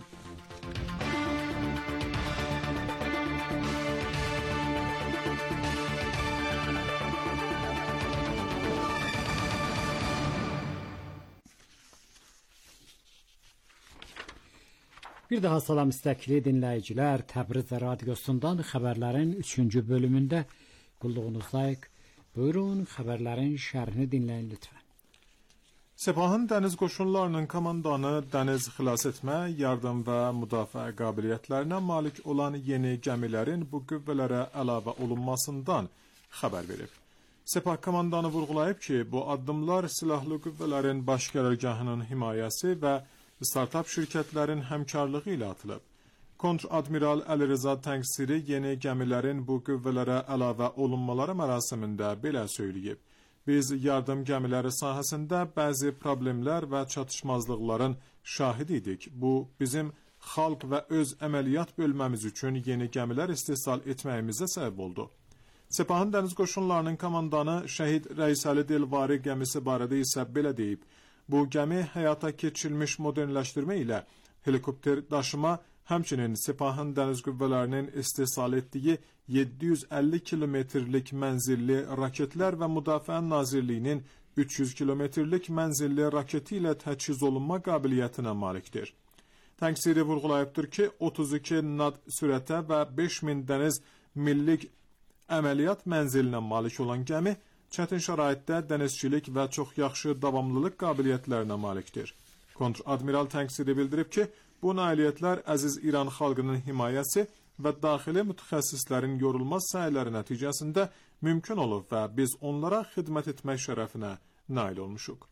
Bir daha salam istəkli dinləyicilər, Təbriz Radyosundan xəbərlərin 3-cü bölümündə qulluğunuzdayıq. Buyurun, xəbərlərin şərhini dinləyin lütfən. Sepahın dəniz qoşunlarının komandanı dəniz xilas etmə, yardım və müdafiə qabiliyyətlərinə malik olan yeni gəmilərin bu qüvvələrə əlavə olunmasından xəbər verib. Sepah komandanı vurğulayıb ki, bu addımlar silahlı qüvvələrin baş qərargahının himayəsi və startup şirkətlərin həmkarlığı ilə atılıb. Kontr-admiral Əlirza Təngsiri yeni gəmilərin bu qüvvələrə əlavə olunmaları mərasimində belə söyləyib. Biz yardım gəmiləri sahəsində bəzi problemlər və çatışmazlıqların şahid idik. Bu, bizim xalq və öz əməliyyat bölməmiz üçün yeni gəmilər istehsal etməyimizə səbəb oldu. Sepahın dəniz qoşunlarının komandanı Şəhid Rəisəli Dilvari gəmisi barədə isə belə deyib. Bu gəmi həyata keçirilmiş modernləşdirmə ilə helikopter daşıma, həmçinin Sepahın dəniz qüvvələrinin istehsal etdiyi 750 kilometrlik mənzilli raketlər və Müdafiə Nazirliyinin 300 kilometrlik mənzilli raketi ilə təchiz olunma qabiliyyətinə malikdir. Təngsiri vurğulayıbdır ki, 32 nad sürətə və 5000 dəniz millik əməliyyat mənzilinə malik olan gəmi çətin şəraitdə dənizçilik və çox yaxşı davamlılıq qabiliyyətlərinə malikdir. Kontr-admiral Təngsiri bildirib ki, bu nailiyyətlər əziz İran xalqının himayəsi və daxili mütəxəssislərin yorulmaz səyləri nəticəsində mümkün olub və biz onlara xidmət etmək şərəfinə nail olmuşuq.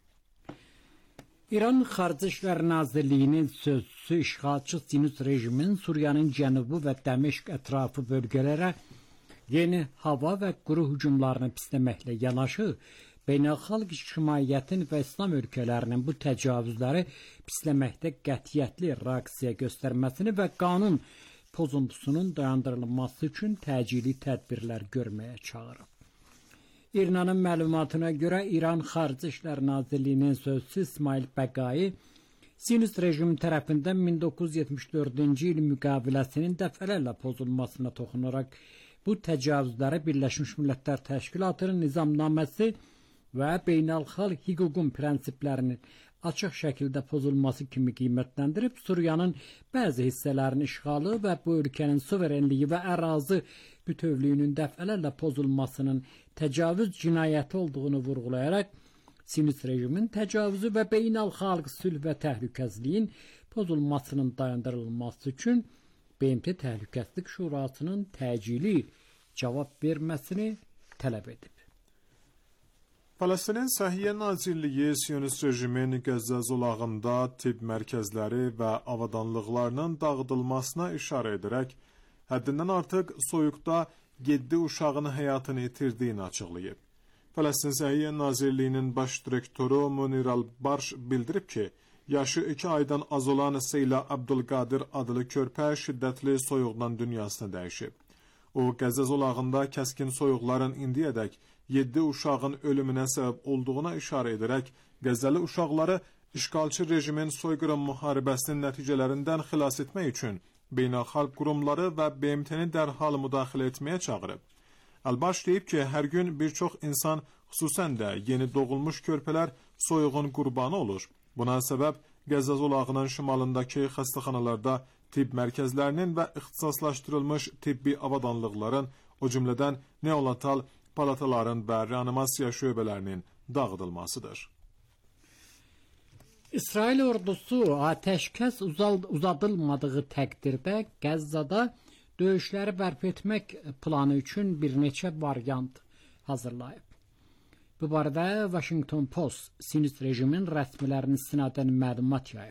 İran Xarici İşlər Nazirliyinin sözçüsü işğalçı Siyonist rejimin Suriyanın cənubu və Dəməşq ətrafı bölgələrə yeni hava və quru hücumlarını pisləməklə yanaşı, beynəlxalq ictimaiyyətin və İslam ölkələrinin bu təcavüzləri pisləməkdə qətiyyətli reaksiya göstərməsini və qanun pozuntusunun dayandırılması üçün təcili tədbirlər görməyə çağırıb. İranın məlumatına görə İran Xarici İşlər Nazirliyinin sözçüsü İsmail Bəqai, Siyonist rejim tərəfindən 1974-cü il müqaviləsinin dəfələrlə pozulmasına toxunaraq bu təcavüzləri Birləşmiş Millətlər Təşkilatının nizamnaməsi və beynəlxalq hüququn prinsiplərinin açıq şəkildə pozulması kimi qiymətləndirib, Suriyanın bəzi hissələrinin işğalı və bu ölkənin suverenliyi və ərazi bütövlüyünün dəfələrlə pozulmasının təcavüz cinayəti olduğunu vurğulayaraq Sionist rejimin təcavüzü və beynəlxalq sülh və təhlükəsizliyin pozulmasının dayandırılması üçün BMT Təhlükəsizlik Şurasının təcili cavab verməsini tələb edib. Fələstinin Səhiyyə Nazirliyi Sionist rejimin Qəzza zolağında tibb mərkəzləri və avadanlıqlarının dağıdılmasına işarə edərək, həddindən artıq soyuqda 7 uşağın həyatını itirdiyini açıqlayıb. Fələstin Səhiyyə Nazirliyinin baş direktoru Munir Al-Barş bildirib ki, yaşı 2 aydan az olan Seyla Abdülqadir adlı körpə şiddətli soyuqdan dünyasını dəyişib. O, Qəzza zolağında kəskin soyuqların indiyədək 7 uşağın ölümünə səbəb olduğuna işarə edərək, Qəzzalı uşaqları işğalçı rejimin soyqırım müharibəsinin nəticələrindən xilas etmək üçün beynəlxalq qurumları və BMT-ni dərhal müdaxilə etməyə çağırıb. Al-Baş deyib ki, hər gün bir çox insan, xüsusən də yeni doğulmuş körpələr soyuğun qurbanı olur. Buna səbəb Qəzza zolağının şimalındakı xəstəxanalarda tibb mərkəzlərinin və ixtisaslaşdırılmış tibbi avadanlıqların, o cümlədən neonatal palataların və reanimasiya şöbələrinin dağıdılmasıdır. İsrail ordusu atəşkəs uzadılmadığı təqdirdə Qəzzada döyüşləri bərpa etmək planı üçün bir neçə variant hazırlayıb. Bu barədə Washington Post Sionist rejimin rəsmilərinin istinadən məlumat yayıb.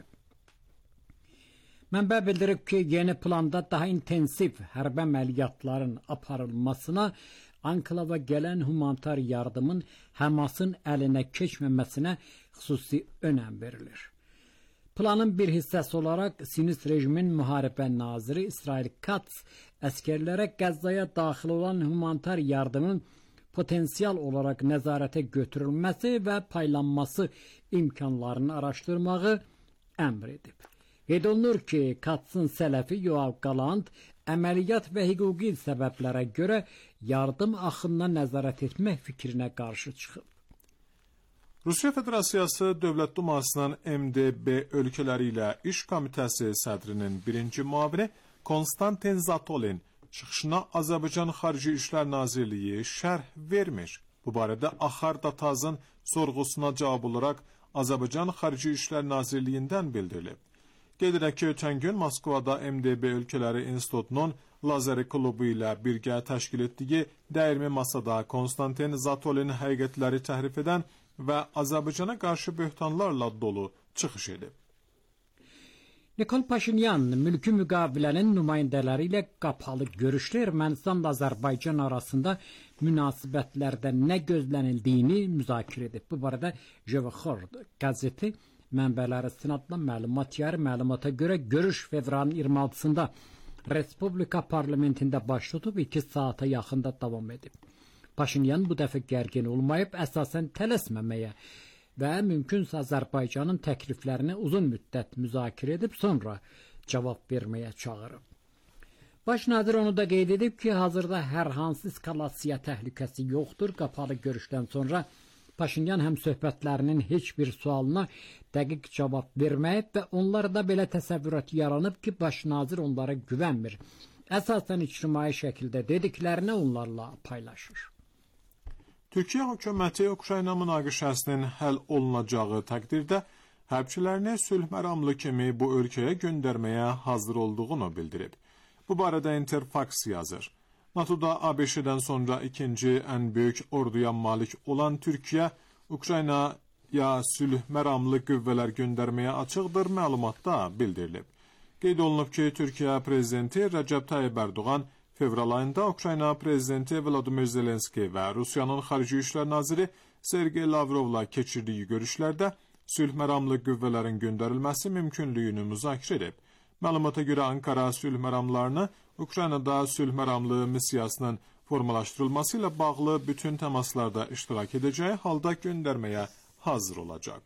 Mənbə bildirib ki, yeni planda daha intensiv hərbi əməliyyatların aparılmasına, anklava gələn humanitar yardımın Həmasın əlinə keçməməsinə xüsusi önəm verilir. Planın bir hissəsi olaraq Sionist rejimin müharibə naziri İsrail Katz əskərlərə Qəzzaya daxil olan humanitar yardımın potensial olaraq nəzarətə götürülməsi və paylanması imkanlarını araşdırmağı əmr edib. Qeyd olunur ki, Katzın sələfi Yoav Galant əməliyyat və hüquqi səbəblərə görə yardım axınına nəzarət etmək fikrinə qarşı çıxıb. Rusiya Federasiyası Dövlət Dumasının MDB ölkələri ilə İş Komitəsi sədrinin birinci müavini Konstantin Zatolin çıxışına Azərbaycan Xarici İşlər Nazirliyi şərh vermiş. Bu barədə Axar Datazın sorğusuna cavab olaraq Azərbaycan Xarici İşlər Nazirliyindən bildirilib. Qeyd edək ki, ötən gün Moskvada MDB ölkələri institutunun Lazeri klubu ilə birgə təşkil etdiyi dəyirmi masada Konstantin Zatolin həqiqətləri təhrif edən və Azərbaycana qarşı böhtanlarla dolu çıxış edib. Nikol Paşinyan mülki müqavilənin nümayəndələri ilə qapalı görüşdə Ermənistanla Azərbaycan arasında münasibətlərdə nə gözlənildiyini müzakirə edib. Bu barədə Jevxord qəzeti mənbələri istinadla məlumat yayır. Məlumata görə görüş fevralın 26-sında Respublika parlamentində baş tutub 2 saata yaxında davam edib. Paşinyan bu dəfə gərgin olmayıb, əsasən tələsməməyə və mümkünsə Azərbaycanın təkliflərini uzun müddət müzakirə edib, sonra cavab verməyə çağırıb. Baş nazir onu da qeyd edib ki, hazırda hər hansı eskalasiya təhlükəsi yoxdur. Qapalı görüşdən sonra Paşinyan həm söhbətlərinin heç bir sualına dəqiq cavab verməyib və onlarda belə təsəvvürat yaranıb ki, baş nazir onlara güvənmir. Əsasən ictimai şəkildə dediklərini onlarla paylaşır. Türkiyə hökuməti Ukrayna münaqişəsinin həll olunacağı təqdirdə hərbçilərini sülh məramlı kimi bu ölkəyə göndərməyə hazır olduğunu bildirib. Bu barədə Interfax yazır. NATO'da ABŞ-dən sonra ikinci ən böyük orduya malik olan Türkiyə, Ukraynaya sülh məramlı qüvvələr göndərməyə açıqdır məlumatda bildirilib. Qeyd olunub ki, Türkiyə prezidenti Rəcəb Tayyib Ərdoğan fevral ayında Ukrayna prezidenti Volodymyr Zelenski və Rusiyanın Xarici İşlər naziri Sergey Lavrovla keçirdiyi görüşlərdə sülh məramlı qüvvələrin göndərilməsi mümkünlüyünü müzakirə edib. Məlumata görə Ankara sülh məramlarını Ukraynada sülh məramlı missiyasının formalaşdırılması ilə bağlı bütün təmaslarda iştirak edəcəyi halda göndərməyə hazır olacaq.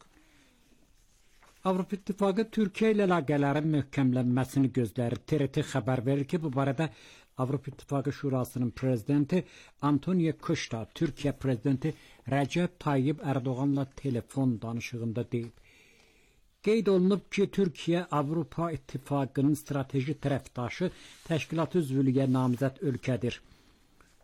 Avropa İttifaqı Türkiyə ilə əlaqələrin möhkəmlənməsini gözləyir. TRT xəbər verir ki, bu barədə Avropa İttifaqı Şurasının prezidenti Antonio Costa Türkiyə prezidenti Rəcəb Tayyib Ərdoğanla telefon danışığında deyib. Qeyd olunub ki, Türkiyə Avropa İttifaqının strateji tərəfdaşı təşkilat üzvlüyə namizəd ölkədir.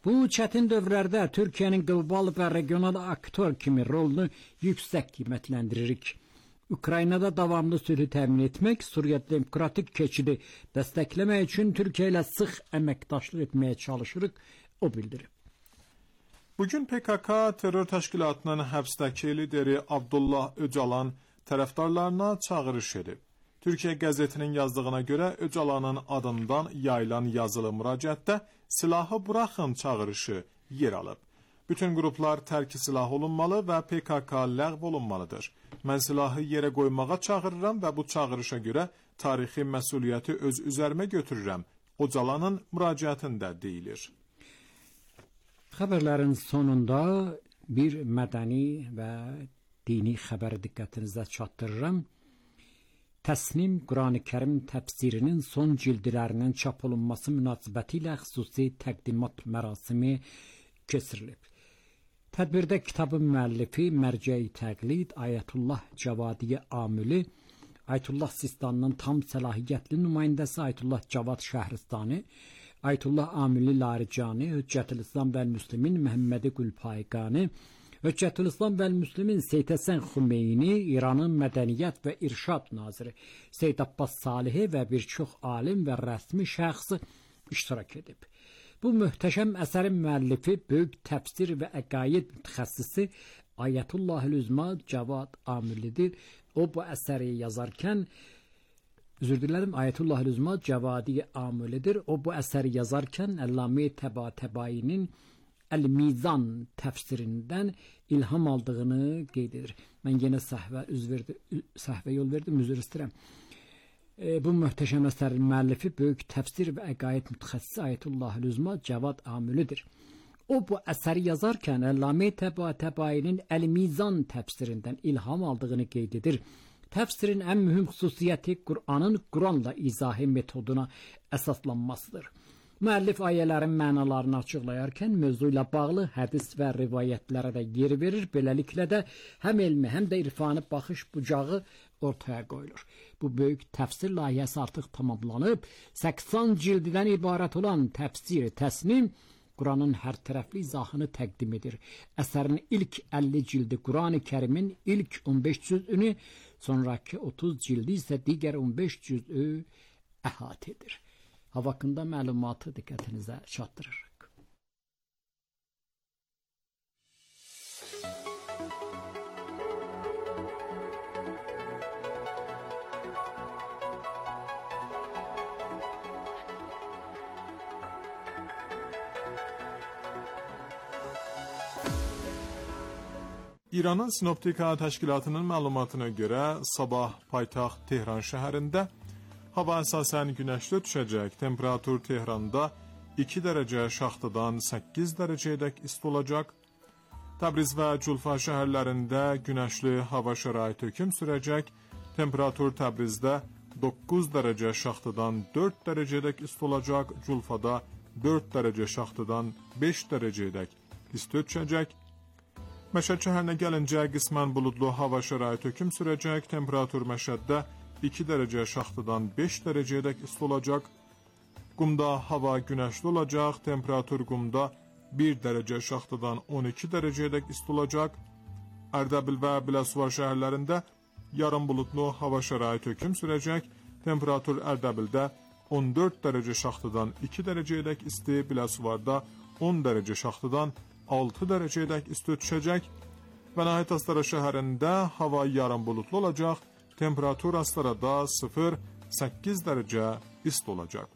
Bu çətin dövrlərdə Türkiyənin qlobal və regional aktör kimi rolunu yüksək qiymətləndiririk. Ukraynada davamlı sülhü təmin etmək, Suriyada demokratik keçidi dəstəkləmək üçün Türkiyə ilə sıx əməkdaşlıq etməyə çalışırıq, o bildirib. Bugün PKK terror təşkilatının həbsdəki lideri Abdullah Öcalan tərəfdarlarına çağırış edib. Türkiyə qəzetinin yazdığına görə Öcalanın adından yayılan yazılı müraciətdə silahı buraxın çağırışı yer alıb. Bütün qruplar tərki silah olunmalı və PKK ləğv olunmalıdır. Mən silahı yerə qoymağa çağırıram və bu çağırışa görə tarixi məsuliyyəti öz üzərimə götürürəm. Öcalanın müraciətində deyilir. Xəbərlərin sonunda bir mədəni və dini xəbəri diqqətinizə çatdırıram. Təsnim Quran-ı Kərim təfsirinin son cildlərinin çap olunması münasibətilə xüsusi təqdimat mərasimi keçirilib. Tədbirdə kitabın müəllifi, mərcəyi təqlid Ayətullah Cavadiyə Amili, Ayətullah Sistanının tam səlahiyyətli nümayəndəsi Ayətullah Cavad Şəhristani, Ayətullah Amili Laricani, Hüccətül-İslam vəl-Müslimin Məhəmmədi Qülpayqani, Hüccətül-İslam vəl-Müslimin Seyyid Həsən Xümeyni, İranın Mədəniyyət və İrşad Naziri Seyyid Abbas Salihi və bir çox alim və rəsmi şəxs iştirak edib. Bu möhtəşəm əsərin müəllifi, böyük təfsir və əqaid mütəxəssisi Ayətullah Cavad Amilidir. O bu əsəri yazarkən, Ayətullah Cavadi Amilidir. O bu əsəri yazarkən Əllamə Təbatəbainin Əl-Mizan təfsirindən ilham aldığını qeyd edir. Mən yenə səhvə yol verdim, üzr istəyirəm. Bu möhtəşəm əsərin müəllifi böyük təfsir və əqaid mütəxəssisi Ayətullah Cavad Amilidir. O bu əsəri yazarkən Əllamə Təbatəbainin Əl-Mizan təfsirindən ilham aldığını qeyd edir. Təfsirin ən mühüm xüsusiyyəti Qur'anın Qur'anla izahı metoduna əsaslanmasıdır. Müəllif ayələrin mənalarını açıqlayarkən mövzu ilə bağlı hədis və rivayətlərə də yer verir. Beləliklə də həm elmi, həm də irfani baxış bucağı ortaya qoyulur. Bu böyük təfsir layihəsi artıq tamamlanıb. 80 cilddən ibarət olan təfsir təsnim Quranın hər tərəfli izahını təqdim edir. Əsərin ilk 50 cildi Quran-ı Kərimin ilk 15 cüzünü, sonraki 30 cildi isə digər 15 cüzü əhatə edir. Haqqında məlumatı diqqətinizə çatdırırıq. İranın Sinoptika Təşkilatının məlumatına görə sabah paytaxt Tehran şəhərində hava əsasən günəşli düşəcək. Temperatur Tehranda 2 dərəcə şaxtadan 8 dərəcəyədək isti olacaq. Təbriz və Culfa şəhərlərində günəşli hava şəraiti hökm sürəcək. Temperatur Təbrizdə 9 dərəcə şaxtadan 4 dərəcəyədək isti olacaq. Culfada 4 dərəcə şaxtadan 5 dərəcəyədək isti düşəcək. Məşəd şəhərinə gəlincə qismən buludlu hava şəraiti hökm sürəcək. Temperatur Məşəddə 2 dərəcə şaxtadan 5 dərəcəyədək isti olacaq. Qumda hava günəşli olacaq. Temperatur Qumda 1 dərəcə şaxtadan 12 dərəcəyədək isti olacaq. Ərdəbil və Biləsuvar şəhərlərində yarım buludlu hava şəraiti hökm sürəcək. Temperatur Ərdəbildə 14 dərəcə şaxtadan 2 dərəcəyədək isti, Biləsuvarda 10 dərəcə şaxtadan 6 dərəcəyədək isti düşəcək. Və nəhayət Astara şəhərində hava yarım buludlu olacaq. Temperatur Astarada 0-8 dərəcə isti olacaq.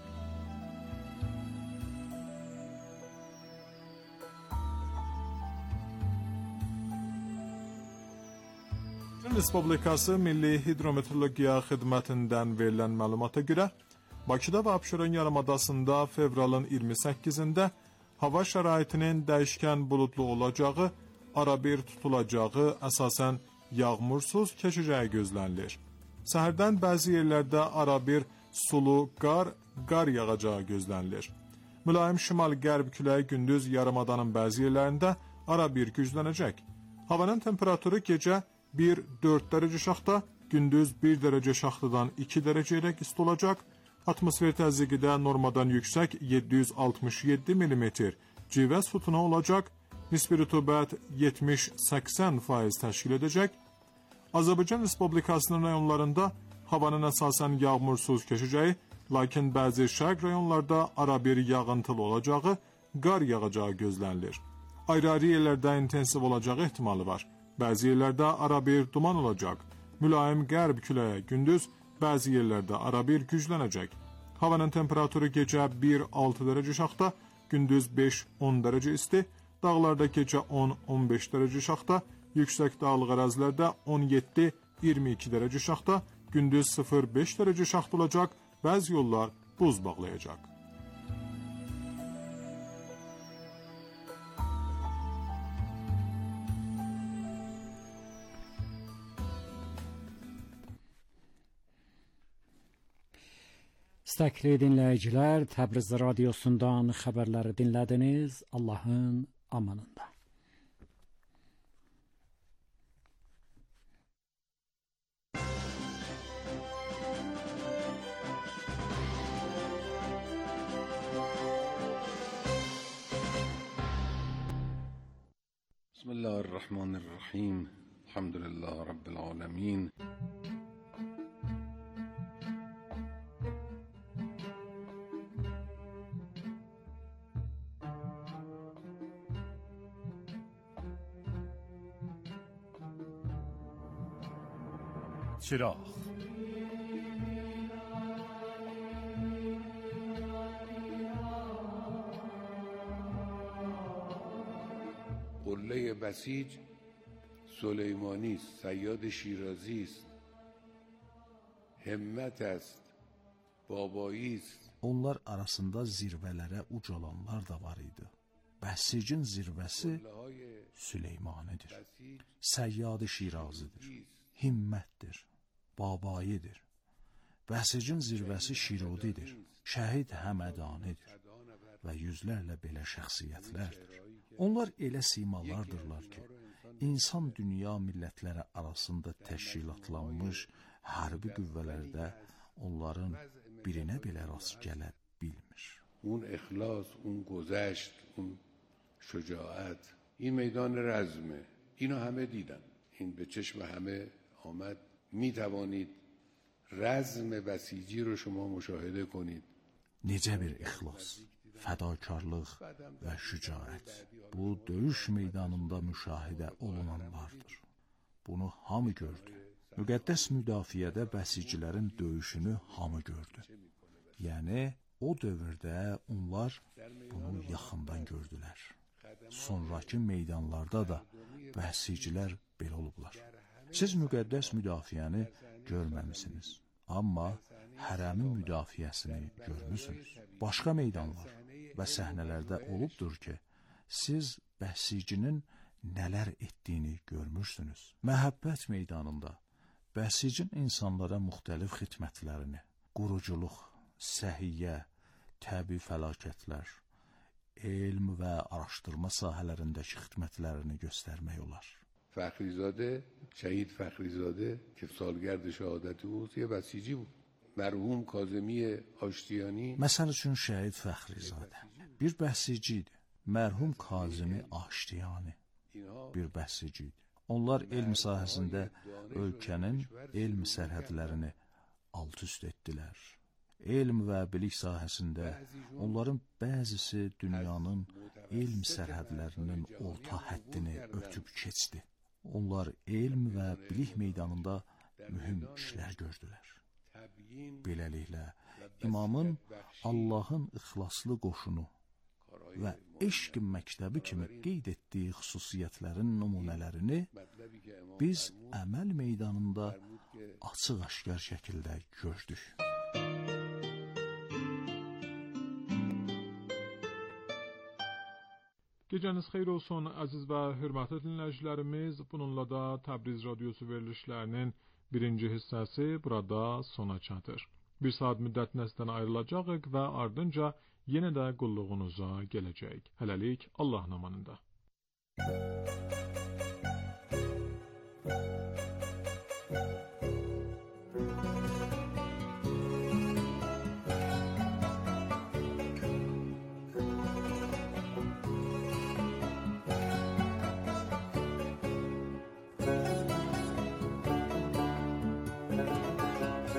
Respublikası Milli Hidrometeorologiya Xidmətindən verilən məlumata görə Bakıda və Abşeron yarımadasında fevralın 28-də hava şəraitinin dəyişkən buludlu olacağı, arabir tutulacağı, əsasən yağmursuz keçəcəyi gözlənilir. Səhərdən bəzi yerlərdə arabir sulu qar yağacağı gözlənilir. Mülayim şimal-qərb küləyi gündüz yarımadanın bəzi yerlərində arabir güclənəcək. Havanın temperaturu gecə 1-4 dərəcə şaxta, gündüz 1 dərəcə şaxtadan 2 dərəcəyədək isti olacaq. Atmosfer təzyiqi də normadan yüksək 767 mm, civəz fırtına olacaq, nisbi rütubət 70-80% təşkil edəcək. Azərbaycan Respublikasının rayonlarında havanın əsasən yağmursuz keçəcəyi, lakin bəzi şərq rayonlarda arabir yağıntılı olacağı, qar yağacağı gözlənilir. Ayrı-ayrı yerlərdə intensiv olacağı ehtimalı var. Bəzi yerlərdə arabir duman olacaq. Mülayim qərb küləyi gündüz, bəzi yerlərdə arabir güclənəcək. Havanın temperaturu gecə 1-6 dərəcə şaxta, gündüz 5-10 dərəcə isti, dağlarda gecə 10-15 dərəcə şaxta, yüksək dağlıq ərazilərdə 17-22 dərəcə şaxta, gündüz 0-5 dərəcə şaxta olacaq, bəzi yollar buz bağlayacaq. Sevgili dinləyicilər, Təbriz radiosundan xəbərləri dinlədiniz. Allahın amanında. Bismillahirrahmanirrahim. Elhamdülillah Rabbil alemin. چراغ قله بسیج سلیمانی است، صیاد شیرازی است، همت است، بابایی است. Onlar arasında zirvələrə ucalanlar da var idi. Bəsicin zirvəsi Süleymanidir. Səyyad-ı Şirazidir. Himmətdir. Babayidir. Bəsicin zirvəsi Şirudidir. Şəhid Həmədanidir. Və yüzlərlə belə şəxsiyyətlərdir. Onlar elə simalardırlar ki, insan dünya millətləri arasında təşkilatlanmış hərbi qüvvələrdə onların birinə belə rast gələ bilmir. اون اخلاص، اون گذشت، اون شجاعت، این میدان رزمه. اینو همه دیدن. این به چشم همه آمد. می توانید رزم بسیجی رو شما مشاهده کنید. Necə bir ixlas, fədakarlıq və şücaət bu döyüş meydanında müşahidə olunanlardır. Bunu hamı gördü. Müqəddəs müdafiədə bəsicilərin döyüşünü hamı gördü. Yəni, o dövrdə onlar bunu yaxından gördülər. Sonraki meydanlarda da bəsicilər belə olublar. Siz müqəddəs müdafiəni görməmisiniz, amma hərəmin müdafiəsini görmüsünüz. Başqa meydanlar və səhnələrdə olubdur ki, siz bəsicinin nələr etdiyini görmürsünüz. Məhəbbət meydanında bəsicin insanlara müxtəlif xidmətlərini, quruculuq, səhiyyə, təbii fəlakətlər, elm və araşdırma sahələrindəki xidmətlərini göstərmək olar. فخریزاده، شهید فخریزاده که سالگرد شهادت اوست یه بسیجی بود. مرحوم کاظمی آشتیانی Məsəl üçün şəhid Fəxrizadə bir bəsici idi. Mərhum Kazimi Aştiyani bir bəsici idi. Onlar elm sahəsində ölkənin elm sərhədlərini alt-üst etdilər. Elm və bilik sahəsində onların bəzisi dünyanın elm sərhədlərinin orta həddini ötüb keçdi. Onlar elm və bilik meydanında mühüm işlər gördülər. Beləliklə, imamın Allahın ixlaslı qoşunu və eşq məktəbi kimi qeyd etdiyi xüsusiyyətlərin nümunələrini biz əməl meydanında açıq-aşkar şəkildə gördük. Gecəniz xeyir olsun, əziz və hörmətli dinləyicilərimiz. Bununla da Təbriz Radiosu verilişlərinin birinci hissəsi burada sona çatır. Bir saat müddətinə sizdən ayrılacağıq və ardınca yenə də qulluğunuza gələcəyik. Hələlik Allahın amanında.